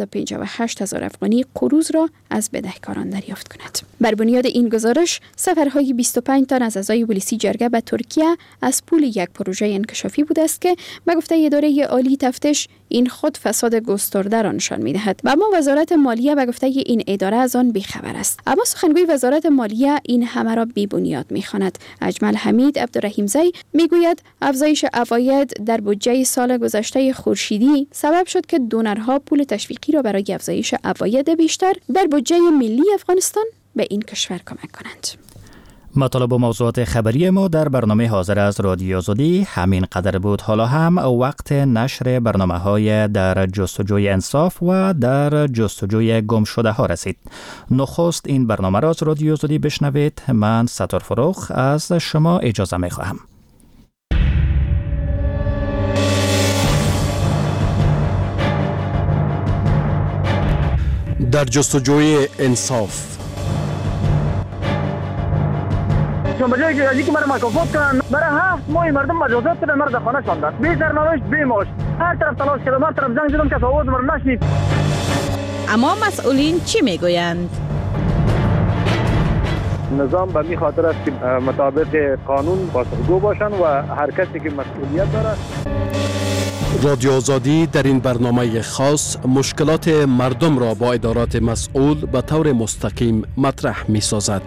958 هزار افغانی قروض را از بدهکاران دریافت کند. بر بنیاد این گزارش سفرهای 25 تن از اعضای ولیسی جرگه به ترکیه از پول یک پروژه انکشافی بوده است که به گفته اداره عالی تفتیش این خود فساد گسترده را نشان می‌دهد و اما وزارت مالیه به گفته این اداره از آن بی‌خبر است. اما سخنگوی وزارت مالیه این همه را بی‌بنیاد می‌خواند. اجمل حمید عبدالرحیمزی میگوید افزایش عواید در بودجه سال گذشته خورشیدی سبب شد که دونرها پول تشویقی را برای افزایش عواید بیشتر در بودجه ملی افغانستان به این کشور کمک کنند. مطالب و موضوعات خبری ما در برنامه حاضر از رادیو آزادی همین قدر بود. حالا هم وقت نشر برنامه‌های در جستجوی انصاف و در جستجوی گم شده ها رسید. نخست این برنامه را از رادیو آزادی بشنوید. من ستار فروخ از شما اجازه می خواهم. در جستجوی انصاف به جایی که از اینکه مرا مکافات کنن برای 7 ماه مردم مجازات کردن، مرا در خانه شاندن بی سرنوشت بی معاش. هر طرف تلاش کردم، هر طرف زنگ زدم، کس آواز مرا نشنید. اما مسئولین چی میگویند؟ نظام به این خاطر است که مطابق قانون پاسخگو باشن و هر کسی که مسئولیت داره. رادیو آزادی در این برنامه خاص مشکلات مردم را با ادارات مسئول به طور مستقیم مطرح می سازد.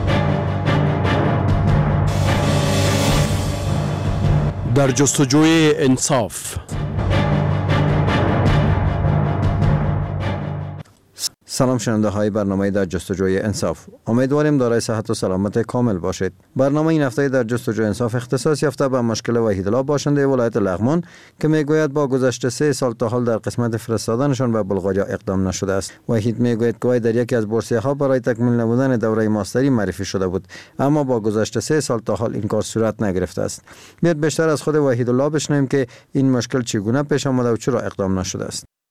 در جستجوی انصاف. سلام شنونده های برنامه در جستجوی انصاف. امیدواریم دارای صحت و سلامت کامل باشید. برنامه این هفته در جستجوی انصاف اختصاص یافته به مشکل وحیدالله باشنده ولایت لغمان که میگوید با گذشت 3 سال تا حال در قسمت فرستادنشان به بلغاریا اقدام نشده است. وحید میگوید که در یکی از بورسیه ها برای تکمیل نمودن دوره ماستری معرفی شده بود، اما با گذشت 3 سال تا حال این کار صورت نگرفته است. بیاید بیشتر از خود وحیدالله بشنویم که این مشکل چگونه پیش آمده و چرا اقدام نشده است.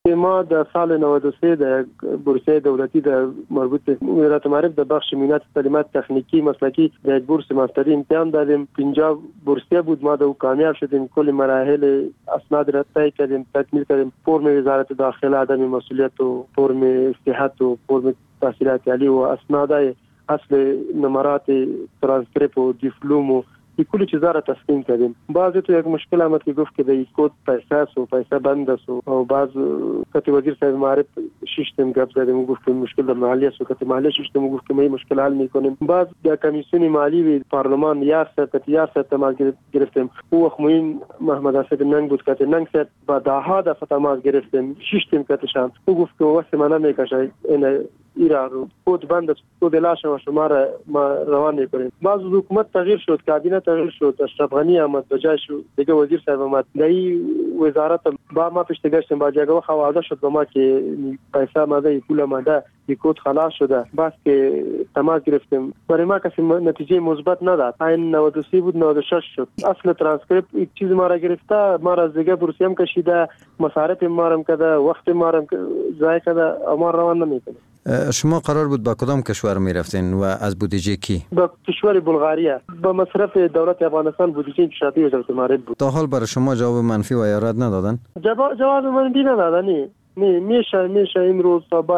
ما در سال 93 در بورسیه دولتی در مربوط به وزارت معارف در بخش مینات تعلیمات تکنیکی مسلکی در بورس ماستری امتحان دادیم. 50 بورسیه بود، ما در کامیاب شدیم. کل مراحل اسناد را طی کردیم، تکمیل کردیم. فرم وزارت داخله عدم مسئولیت و فرم صحت و فرم تحصیلات عالی و اسناد اصل نمرات ترانسکریپت و دیپلم و کلی چیزا را تسلیم کردیم. بعضی تو یک مشکل آمد که گفت که در کد پیسه است و پیسه بند است و بعض کتی وزیر صاحب معارف شیشتم گپ زدیم و گفت که مشکل در محلی است و کتی محلی شیشتم و گفت که ما این مشکل حل میکنیم. بعض در کمیسیون مالی و پارلمان یار صاحب تماس گرفتیم. او وقت موین محمد اسد ننگ بود کتی ننگ صاحب با داها دفعه تماس گرفتیم شیشتم کتشان. او گفت که وقت ما نمیکشه این ایران کد بند است، کد لاش و شما را ما روان میکنیم. بعض حکومت تغییر شد، کابینه تغییر شد، اشرف غنی آمد بجای شو دیگه وزیر صاحب آمد. دایی وزارت با ما پیش گشتیم با جگه خواهده شد با ما که پیسه ماده پول ماده کد خلاص شده. بس که تماس گرفتیم برای ما کسی نتیجه مثبت نداد. این 93 بود 96 شد. اصل ترانسکریپت یک چیز ما را گرفته، ما را از دیگه بورسیم کشیده، مصارف ما را کرده، وقت ما را ضایع کرده، ما روان نمیکنه. شما قرار بود با کدام کشور می رفتین و از بودجه کی؟ با کشور بلغاریه. با مصرف دولت افغانستان بودجه انکشافی وزارت معارف بود. تا حال برای شما جواب منفی و ایراد ندادن؟ جواب منفی ندادن. میشه امروز صبح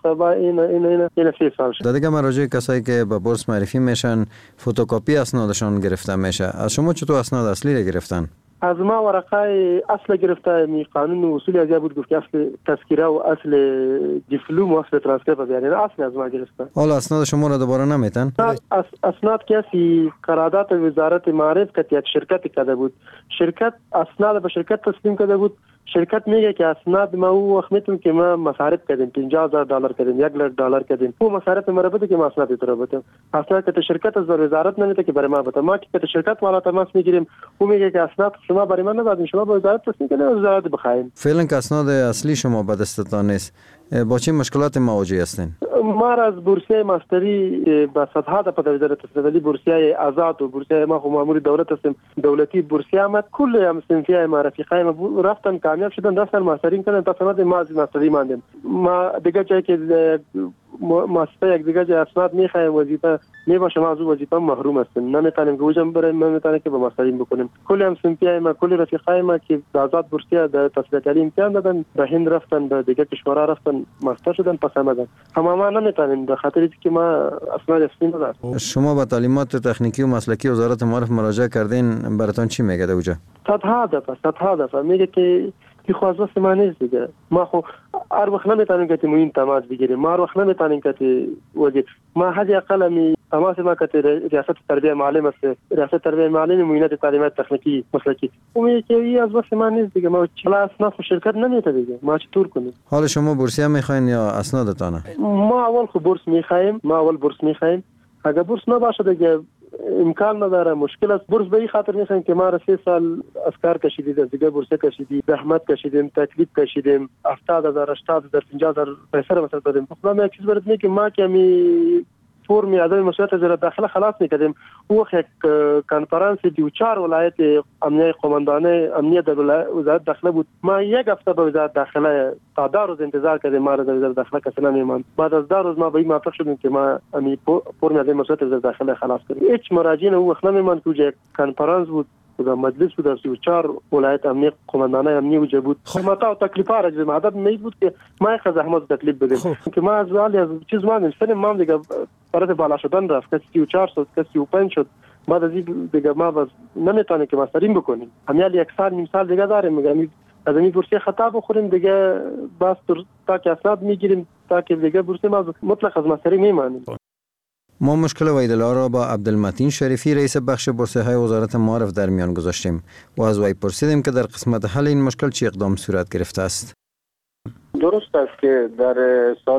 این 3 سال شد. دیگه مراجع کسایی که به بورس معرفی میشن فتوکپی اسنادشان گرفته میشه. از شما چطور اسناد اصلی را گرفتن؟ از ما ورقه اصل گرفته. می قانون و اصول ازیا بود گفت که اصل تذکره و اصل دیپلم و اصل ترانسکریپت بیانیه اصل از ما گرفته. حالا اسناد شما را دوباره نمیتن؟ اسناد کسی قرارداد وزارت معارف که یک شرکتی کرده بود، شرکت اسناد به شرکت تسلیم کرده بود. شرکت میگه که اسناد ما او وقت میتون که ما مصارف کردیم $50,000 کردیم $1,00,000 کردیم. او مصارف ما بده که ما اسناد تو بده. اسناد که شرکت از وزارت نمیده که برای ما بده. ما که شرکت والا تماس میگیریم او میگه که اسناد شما برای ما ندادین، شما به وزارت تسلیم کنید و وزارت بخواید. فعلا که اسناد اصلی شما به دستتان نیست، با چه مشکلات مواجه هستین؟ ما از بورسیه ماستری با صدها دفعه وزارت استقلالی بورسیه آزاد و بورسیه ما خو مامور دولت هستیم دولتی بورسیه آمد. کل هم صنفیه ما رفیقای ما رفتن کامیاب شدن، رفتن ماسترین کردن تا سند ماستری ماندیم. ما دیگه جایی که ماستر یک دیگه جای اسناد میخوایم وظیفه میباشه ما از وظیفه محروم هستیم. نمیتونیم گوجم بریم، نمیتونیم که با ماسترین بکنیم. کل هم صنفیه ما کل رفیقای ما که آزاد بورسیه در تحصیل امتحان دادن به هند رفتن، به دیگه کشورها رفتن ماستر شدن پس آمدن. ما نمیتونیم به خاطر اینکه ما اسناد اصلی نداریم. شما با تعلیمات تکنیکی و مسلکی وزارت معارف مراجعه کردین، براتون چی میگه اوجا؟ صدها دفعه میگه که خواست واسه ما نیست دیگه. ما خو هر وقت نمیتونیم که موین تماس بگیریم، ما هر وقت نمیتونیم که وزیر ما حدی اقل می تماس ما که ریاست تربیه معلم است، ریاست تربیه معلم موینات تعلیمات تکنیکی مسلکی او میگه که این از واسه ما نیست دیگه. ما چلا اسناد شرکت نمیته دیگه، ما چطور کنیم؟ حالا شما بورسیه میخواین یا اسنادتانه؟ ما اول خو بورس میخوایم. اگر بورس نباشه دیگه امکان نداره، مشکل است. بورس به این خاطر میخوایم که ما 3 سال از کار کشیدیم، دیگه بورس کشیدیم، زحمت کشیدیم، تکلیف کشیدیم، 70,000 80,000 50,000 پیسه مثلا دادیم. خدا من یک چیز برات میگم که ما که می فرمی عدم مسئولیت وزارت داخله خلاص میکردیم. او یک کنفرانس دی 4 ولایت امنیت قماندانه امنیت وزارت داخله بود. ما یک هفته به وزارت داخله تا 2 روز انتظار کردیم، ما را در وزارت داخله کسی نمیماند. بعد از 2 روز ما به این موافق شدیم که ما امی فرمی عدم مسئولیت وزارت داخله خلاص کردیم. هیچ مراجعین او وقت نمیماند که یک کنفرانس بود و مجلس بود در 34 ولایت امنیت قماندانه امنیت وجه بود. ما تا تکلیفا را جمع عدد می بود که ما یک زحمت تکلیف بدیم که ما از ولی از چیز ما نمی‌سنیم. ما دیگه برای بالا شدن رفت که 34 شد که 35 شد. بعد از این دیگه ما باز نمیتونیم که ماسترین بکنیم. همیال یک سال نیم سال دیگه داریم. میگم از این بورسیه خطا بخوریم دیگه باز تا که اسناد میگیریم تا که دیگه بورسیه ما مطلق از ماسترین میمانیم. ما مشکل ویدلا را با عبدالمتین شریفی رئیس بخش بورسیه های وزارت معارف در میان گذاشتیم و از وی پرسیدیم که در قسمت حل این مشکل چه اقدام صورت گرفته است. درست است که در سال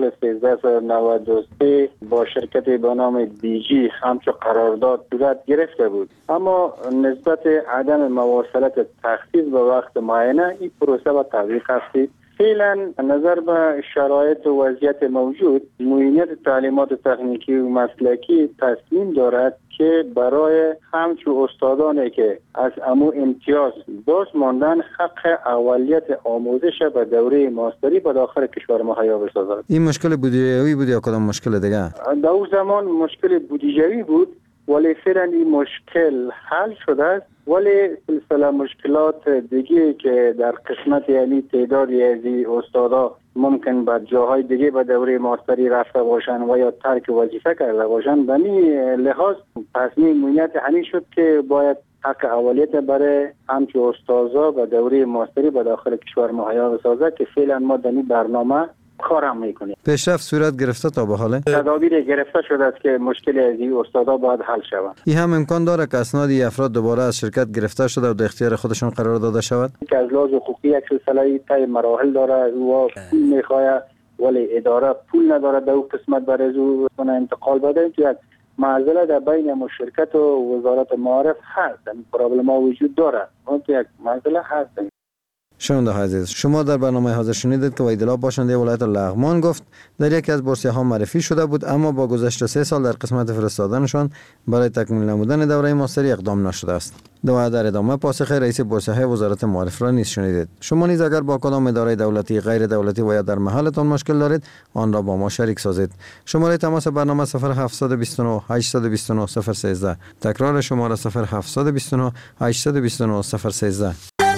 1393 با شرکتی به نام دیجی همچو قرارداد صورت گرفته بود، اما نسبت عدم مواصلت تخصیص به وقت معینه این پروسه با تعویق است فعلا نظر به شرایط و وضعیت موجود، معینیت تعلیمات تکنیکی و مسلکی تصمیم دارد که برای همچو استادانی که از امو امتیاز باز ماندن حق اولیت آموزش به دوره ماستری به داخل کشور مهیا بسازد. این مشکل بودجه‌ای بود یا کدام مشکل دیگه؟ در اون زمان مشکل بودجه‌ای بود، ولی فعلا این مشکل حل شده است. ولی سلسله مشکلات دیگه که در قسمت یعنی تعدادی از استادا ممکن به جاهای دیگه به دوره ماستری رفته باشن و یا ترک وظیفه کرده باشن، به این لحاظ تصمیم معینیت همین شد که باید حق اولیت برای همچو استادا به دوره ماستری به داخل کشور مهیا بسازد که فعلا ما در این برنامه کارم میکنیم. پیشرفت صورت گرفته تا به حال؟ تدابیر گرفته شده است که مشکل از این استادا باید حل شود. این هم امکان داره که اسناد افراد دوباره از شرکت گرفته شده و در اختیار خودشون قرار داده شود؟ که از لحاظ حقوقی یک سلسله طی مراحل داره و پول میخواد، ولی اداره پول نداره در اون قسمت برای او انتقال بده. تو یک معضله در بین شرکت و وزارت معارف هست، این پرابلم ها وجود داره. اون تو یک معضله هست. شنونده عزیز، شما در برنامه حاضر شنیدید که وحیدالله باشنده ولایت لغمان گفت در یکی از بورسیه ها معرفی شده بود، اما با گذشت 3 سال در قسمت فرستادنشان برای تکمیل نمودن دوره ماستری اقدام نشده است. در ادامه پاسخ رئیس بورسیه وزارت معارف را نیز شنیدید. شما نیز اگر با کدام اداره دولتی، غیر دولتی و یا در محلتان مشکل دارید، آن را با ما شریک سازید. شماره تماس برنامه 0729 829 013. تکرار شماره 0729 829 013.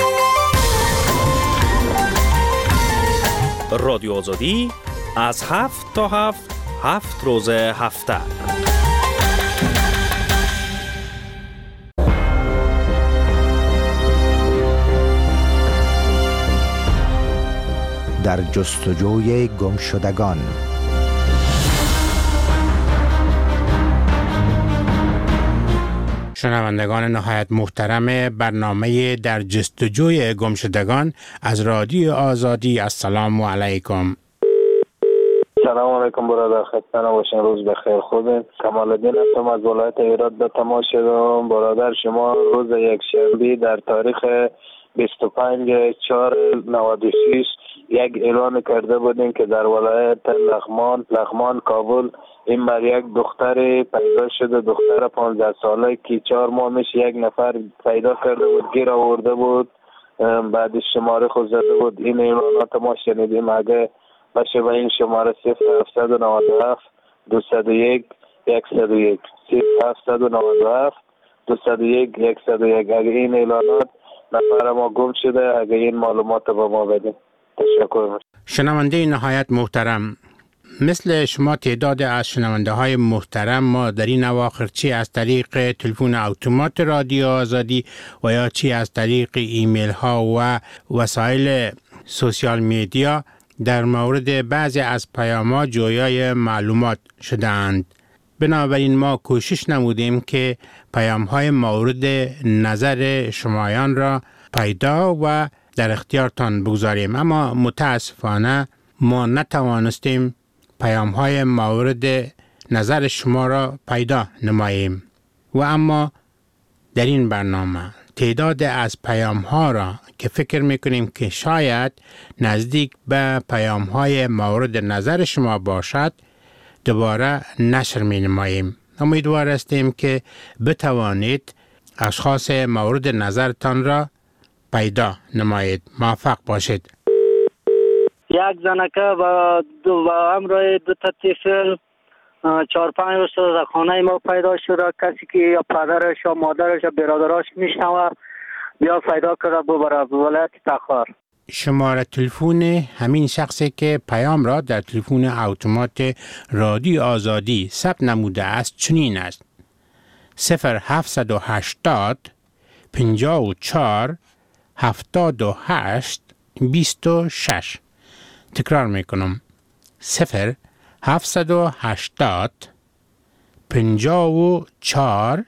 رادیو آزادی از 7 تا 7 روز هفته. در جستجوی گمشدگان. شنوندگان نهایت محترم برنامه در جستجوی گمشدگان از رادیو آزادی، السلام علیکم. سلام علیکم برادر، خسته نباشین، روز بخیر. خودم کمال الدین هستم از ولایت هرات به تماس شدم. برادر شما روز یکشنبه در تاریخ 25/4/96 یک اعلان کرده بودیم که در ولایت لغمان کابل این بر یک دختر پیدا شده، دختر 15 ساله که 4 ماه میشه یک نفر پیدا کرده بود، گیر آورده بود، بعد شماره خود زده بود. این اعلانات ما شنیدیم. اگه باشه به این شماره 0797 201 101 0797 201 101. اگه این اعلانات نفر ما گم شده، اگه این معلومات به ما بدین. تشکر. شنونده نهایت محترم، مثل شما تعداد از شنونده های محترم ما در این اواخر چی از طریق تلفن اتومات رادیو آزادی و یا چی از طریق ایمیل ها و وسایل سوشیال میدیا در مورد بعضی از پیام ها جویای معلومات شدند. بنابراین ما کوشش نمودیم که پیام های مورد نظر شمایان را پیدا و در اختیارتان بگذاریم، اما متاسفانه ما نتوانستیم پیام های مورد نظر شما را پیدا نماییم و اما در این برنامه تعداد از پیام ها را که فکر میکنیم که شاید نزدیک به پیام های مورد نظر شما باشد دوباره نشر می نماییم. امیدوار هستیم که بتوانید اشخاص مورد نظرتان را پیدا نمایید. موفق باشید. یک زنکه و همراه 2 تا طفل 4-5 روز در خانه ما پیدا شده. کسی که یا پدرش یا مادرش یا برادرش میشنوه بیا پیدا کرده ببره ولایت تخار. شماره تلفن همین شخصی که پیام را در تلفن اتومات رادیو آزادی ثبت نموده است چنین است: 0780 54 78 26. تکرار میکنم: 0780 54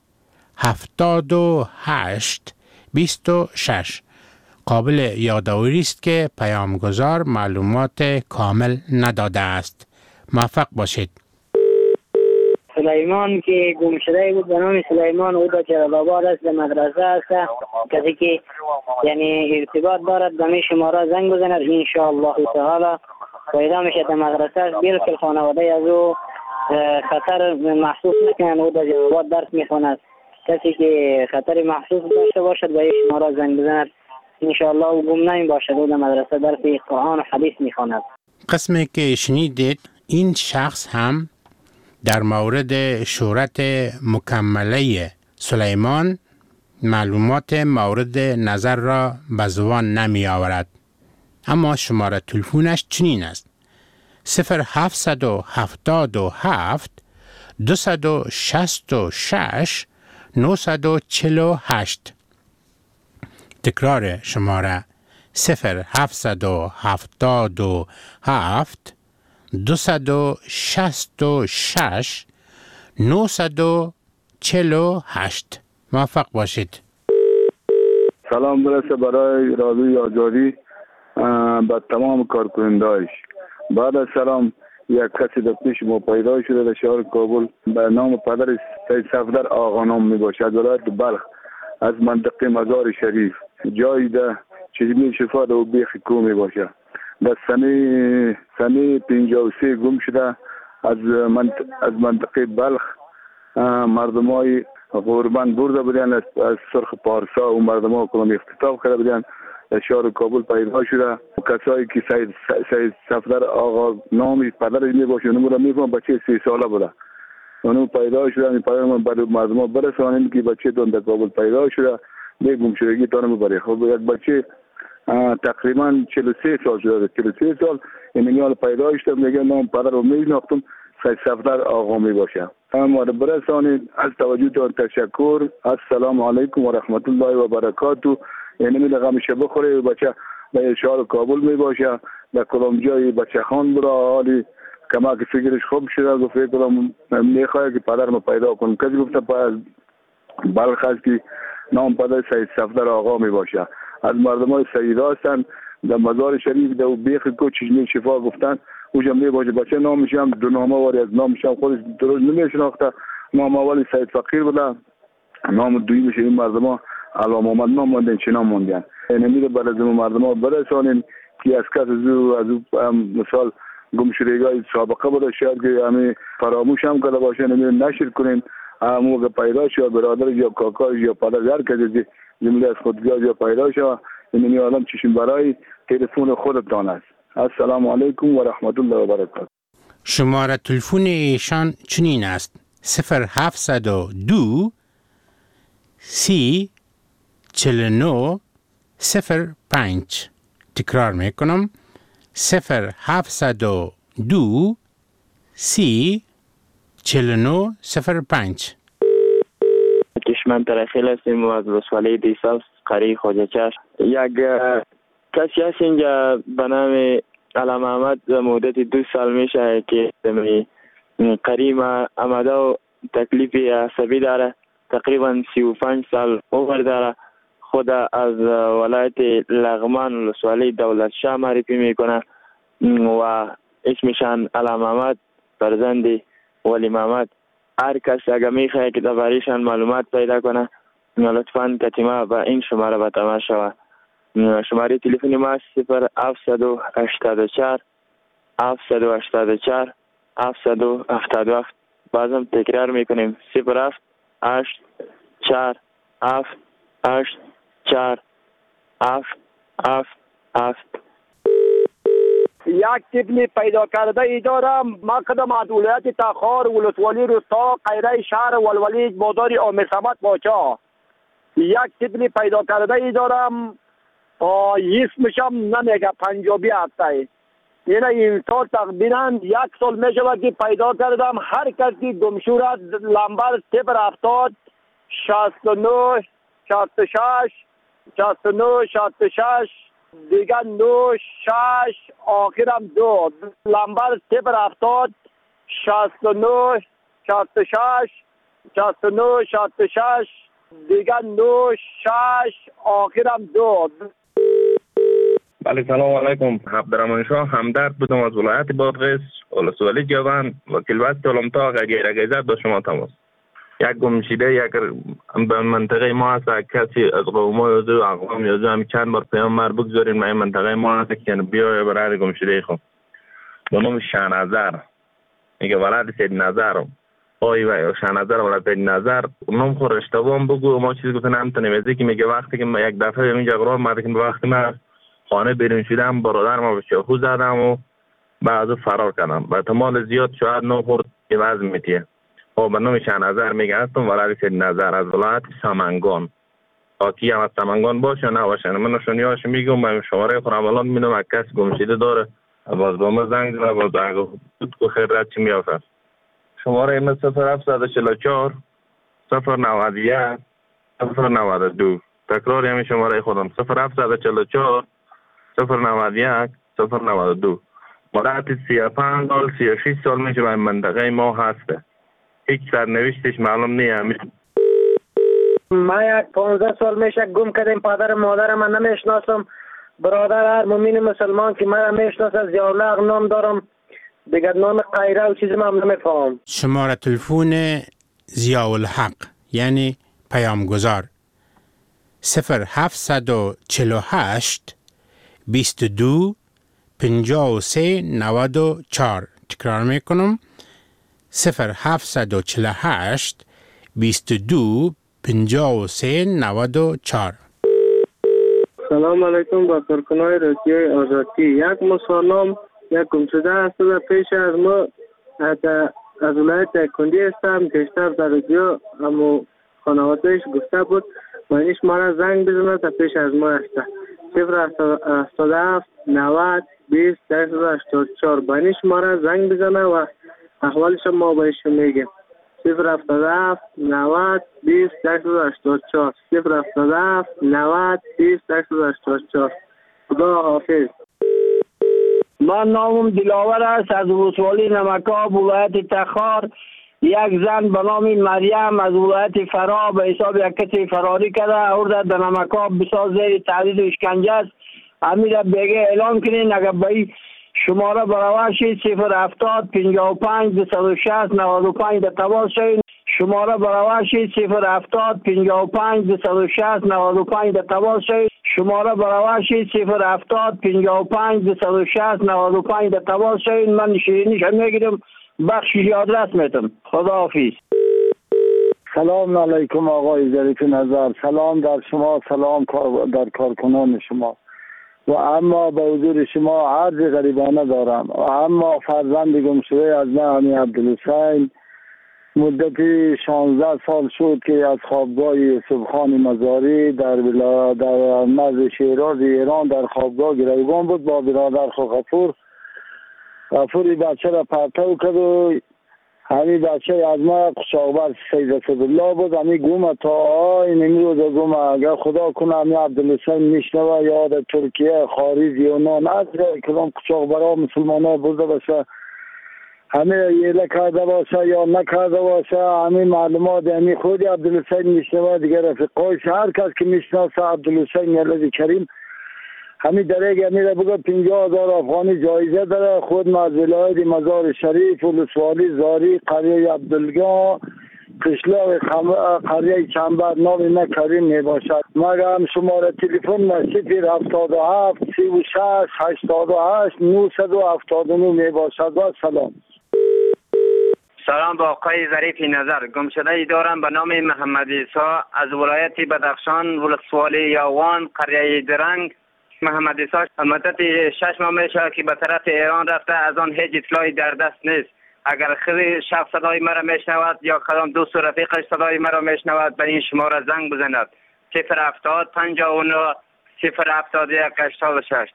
78 26. قابل یادآوری است که پیامگذار معلومات کامل نداده است. موفق باشید. سلیمان که گم شده بود به نام سلیمان، او در جلال است، در مدرسه است. کسی که یعنی ارتباط دارد به شماره زنگ بزند، ان شاء الله تعالی پیدا میشه در مدرسه است. بالکل خانواده از او خطر محسوس نکنند، او در جلال درس میخواند. کسی که خطر محسوس داشته باشد به شماره زنگ بزند، ان شاء الله او گم نمی باشد. او در مدرسه درس قرآن و حدیث میخواند. قسمی که شنیدید این شخص هم در مورد شهرت مکمله سلیمان معلومات مورد نظر را به زبان نمی آورد، اما شماره تلفنش چنین است: 0777 266 948. تکرار شماره 0777 266 948. موفق باشید. سلام برسه برای رادیوی آزادی به تمام کارکننده‌اش. بعد از سلام، یک کسی در پیش ما پیدا شده در شهر کابل به نام پدر سید صفدر آقا نام می باشد، ولایت بلخ، از منطقه مزار شریف. جایی در چشمه شفا در بیخ کو می باشد. در سنه 53 گم شده از منطقه بلخ. مردمای غربان برده بودن از سرخ پارسا و مردم کلام اختطاف کرده بودن در شهر کابل پیدا شده. کسایی که سید صفدر آقا نامی پدرش می باشه، اونو میفهم بچه 3 ساله بوده، اونو پیدا شده. این پیام برای مردم برسانیم که بچه دون در کابل پیدا شده، به گم شدگی تانو ببره. خب یک بچه تقریبا 43 سال شده، 43 سال این پیدا شده. میگه نام پدر رو میشناختم، سید صفدر آقا می باشه. ما برسانید. از توجهتان تشکر. السلام علیکم و رحمت الله و برکاته. یعنی می لغمشه بخوره بچه به شهر کابل می باشه، در کلام جای بچه خان برا حالی کما که فکرش خوب شده. گفت فکرم میخواه که پدر ما پیدا کنم. کسی گفته بلخ هست که نام پدر سید صفدر آقا می باشه. از مردم های سید هستن در مزار شریف در بیخ کو چشمه شفا گفتن اوجا می باشه. بچه نامش هم دو نامه واری از نامش هم خودش درست نمیشناخته. نام اولی سید فقیر بوده، نام دویمش این مردم ها علام آمد نام موندن، چه نام موندن. نمیده بر از مردم ها برسانیم که از کس از مثال گم شدگی سابقه بوده، شاید که همه فراموش هم کرده باشه، نمیده نشر کنین. موقع پیدا شد برادر یا کاکا یا پدر هر کسی جمله از خودگاه یا پیدا شد، این آدم چشم برای تلفن خودتان است. السلام علیکم و رحمت الله و برکاته. شماره تلفن ایشان چنین است: 0702 30 49 05. تکرار میکنم: 0702 30 49 05. کشمن ترخیل هستیم و از ولسوالی دیساس قریه خواجه. یک کسی هست اینجا به نام علم احمد مدت 2 سال میشه که قریب آمده و تکلیف عصبی داره. تقریبا 35 سال عمر داره. خود از ولایت لغمان ولسوالی دولت شاه معرفی میکنه و اسمشان علم احمد فرزند ولی محمد. هر کس اگر میخواه که درباره‌شان معلومات پیدا کنه لطفاً کتیمه به این شماره به تماس شود. شماره تلفنی ما 0784 784 777. بازم تکرار میکنیم: 0784 784 777. یک طفل پیدا کرده ای دارم. ما قدم از ولایت تخار ولسوالی روستا قیره شهر ولولی بازار عامر صمد باچا یک طفل پیدا کرده ای دارم. اسمشم نمیگه، پنجابی هسته. یعنی این سال تقریبا 1 سال میشود که پیدا کردم. هر کسی گم شده لمبر 070 69 66 69 66 دیگه 96 آخرم 2 لمبر 070 69 66 69 66 دیگه 96 آخرم 2. بله سلام علیکم. عبدالرحمن شاه همدرد بودم از ولایت بادغیس ولسوالی جوان وکیل وقت تولمتا غیر زد با شما تماس. یک گمشیده یک به منطقه ما هست کسی از قوما یا دو اقوام یا دو همی چند بار پیام مر بگذارین من منطقه ما هست که بیای برای گمشیده خود به نام شهنظر میگه ولد سید نظر آی و شهنظر ولد سید نظر نام خود اشتباه بگو ما چیزی گفتن هم تنویزی که میگه وقتی که یک دفعه به اینجا قرار ماده که وقتی من خانه بیرون شدم برادر ما به چاقو زدم و بعد فرار کردم و احتمال زیاد شاید نام خود که وزن میتیه او به نام شهنظر میگه هستم ولد سید نظر از ولایت سمنگان آکی هم از سمنگان باشه نه باشه من نشونیاش میگم من شماره خودم الان میدم یک کس گمشیده داره باز با ما زنگ زنه باز اگه خود خیر رد چی میافت شماره ایمه 0744 091 092 تکرار همین شماره خودم 0744 091 092 مدت 35 سال 36 سال میشه به منطقه ما هسته هیچ سرنوشتش معلوم نیه من یک 15 سال میشه گم کردم پدر مادر من نمیشناسم برادر هر مومین مسلمان که من میشناسه زیالق نام دارم دیگه نام غیره و چیزی من نمیفهم. شماره تلفن ضیاءالحق یعنی پیامگذار 0748 22 53 94 تکرار میکنم 0748 22 53 94. سلام علیکم با کارکنای رادیوی آزادی. یک مسانام یک گمشده است و پیش از ما از ولایت کندی هستم کشتر در رادیو همو خانوادهش گفته بود و اینش ما را زنگ بزنه تا پیش از ما هسته 077 90 20 84 با اینش ما را زنگ بزنه و احوالش ما با ایشون میگیم 077 90 20 84 077 90 20 84. خدا حافظ. من نامم دلاور است از ولسوالی نمکاب ولایت تخار. یک زن به نام مریم از ولایت فرا به حساب یک کسی فراری کرده آورده در نمکاب بسیار زیر تهدید و اشکنجه است. امیر بیگه اعلام کنین اگر به شماره برابر شید 070 55 260 95 در تماس شوید. شماره برابر شید 070 55 260 95 در تماس شوید. شماره برابر شید 070 55 260 95 در تماس شوید. من شیرینیش میگیرم بخش یادرس میتم. خداحافظ. سلام علیکم آقای ظریف نظر. سلام در شما، سلام در کارکنان شما و اما به حضور شما عرض غریبانه دارم. اما فرزند گمشده از من همی عبدالحسین مدتی 16 سال شد که از خوابگاه یوسفخان مزاری در مرز شیراز ایران در خوابگاه گروگان بود با برادر خود غفوری بچه را پرتو کرد و همین بچه از ما قشاقبر سید اسدالله بود. همین گومه تا این روز گومه اگر خدا کنه همین عبدالحسین میشنوه یاد ترکیه خارج یونان از کلام قشاقبرها مسلمان ها بوده باشه همین یله کرده باشه یا نکرده باشه همین معلومات همین خودی عبدالحسین میشنوه دیگه رفیقایش هر کس که میشناسه عبدالحسین یلد کریم همین دریگ همین را بگه 50,000 افغانی جایزه داره. خود از ولایت مزار شریف ولسوالی زاری قریه عبدالگاه قشلاق قریه چنبر نام نه کریم می باشد. مگر هم شماره تلفن 077 36 88 979 می باشد. و سلام. سلام با آقای ظریف نظر. گمشده ای دارم به نام محمد عیسی از ولایت بدخشان ولسوالی یاوان قریه درنگ. محمد عیسی مدت 6 ماه میشه که به طرف ایران رفته از آن هیچ اطلاعی در دست نیست. اگر خیلی شخص صدای مرا میشنود یا کدام دوست و رفیقش صدای مرا میشنود به این شماره زنگ بزند 070 59 071 86.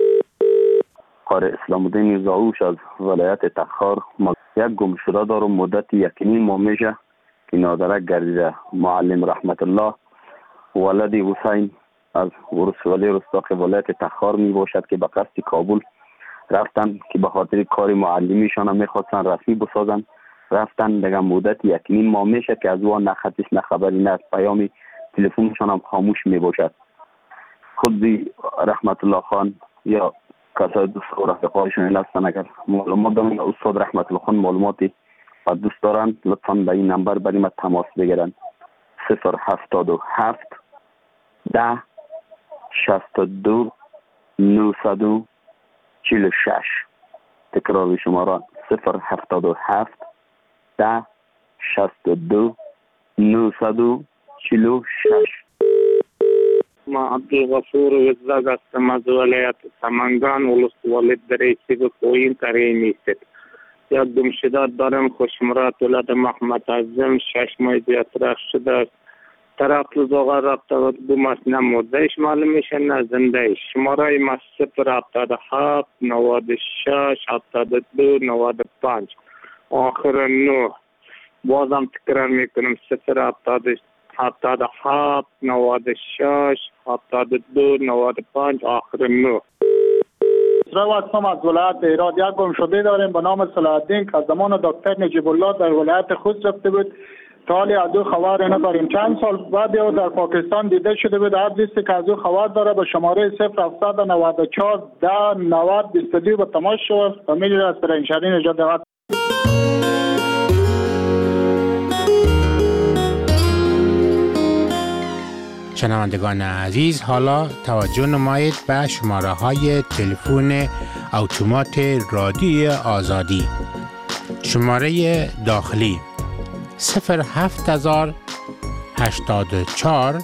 قاری اسلام الدین زاوش از ولایت تخار. یک گمشده دارم مدت 1.5 ماه میشه که نادرک گردیده. معلم رحمت الله ولد حسین از ولسوالی رستاق ولایت تخار می باشد که به قصد کابل رفتن که به خاطر کار معلمیشان هم میخواستن رسمی بسازن. رفتن دیگه مدت 1.5 ماه میشه که از وان نه خطیش نه خبری نه پیامی تلفنشان هم خاموش می باشد. خود رحمت الله خان یا کسای دوست و رفقایشون هستن اگر معلومات دارن استاد رحمت الله خان معلوماتی و دوست دارن لطفا به این نمبر برای تماس بگیرن 077 10 62 946. تکرار شماره 077 10 62 946. ما عبدالغفور وزاق هستم از ولایت سمنگان ولسوالی دریسی به پایین ترین نیست. یک گمشده دارم خوشمراد ولد محمد اعظم 6 ماه زیادتر شده است. طرف لزاقه رابطه گمش نمودهش معلوم میشه نه زندهش. شماره ما 077 96 72 95 آخر 9. بازم تکرار میکنم 077 96 72 95 آخر 9. اسرا هستم از ولایت هرات. یک گمشده داریم به نام صلاح الدین که از زمان دکتر نجیب الله در ولایت خود رفته بود. تا حالی از او خبر نداریم. چند سال بعد او در پاکستان دیده شده بود. هر لیستی که از او خبر داره به شماره 0794 10 90 22 به تماس شود. فامیلی را از پرنشانی نجات دهد. شنوندگان عزیز، حالا توجه نمایید به شماره های تلفن اتومات رادیوی آزادی. شماره داخلی 07000 84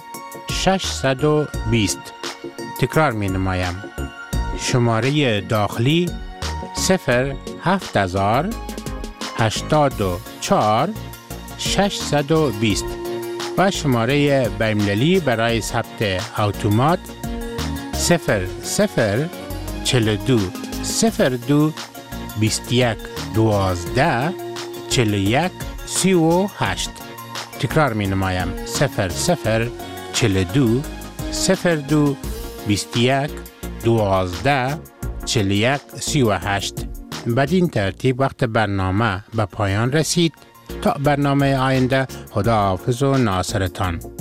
620. تکرار می نمایم. شماره داخلی 07000 84 620 و شماره بین‌المللی برای ثبت اتومات 0042 02 21 12 41 38. تکرار می نمایم 0042 02 21 12 41 38. بدین ترتیب وقت برنامه به پایان رسید. تا برنامه آینده، خدا حافظ و ناصرتان.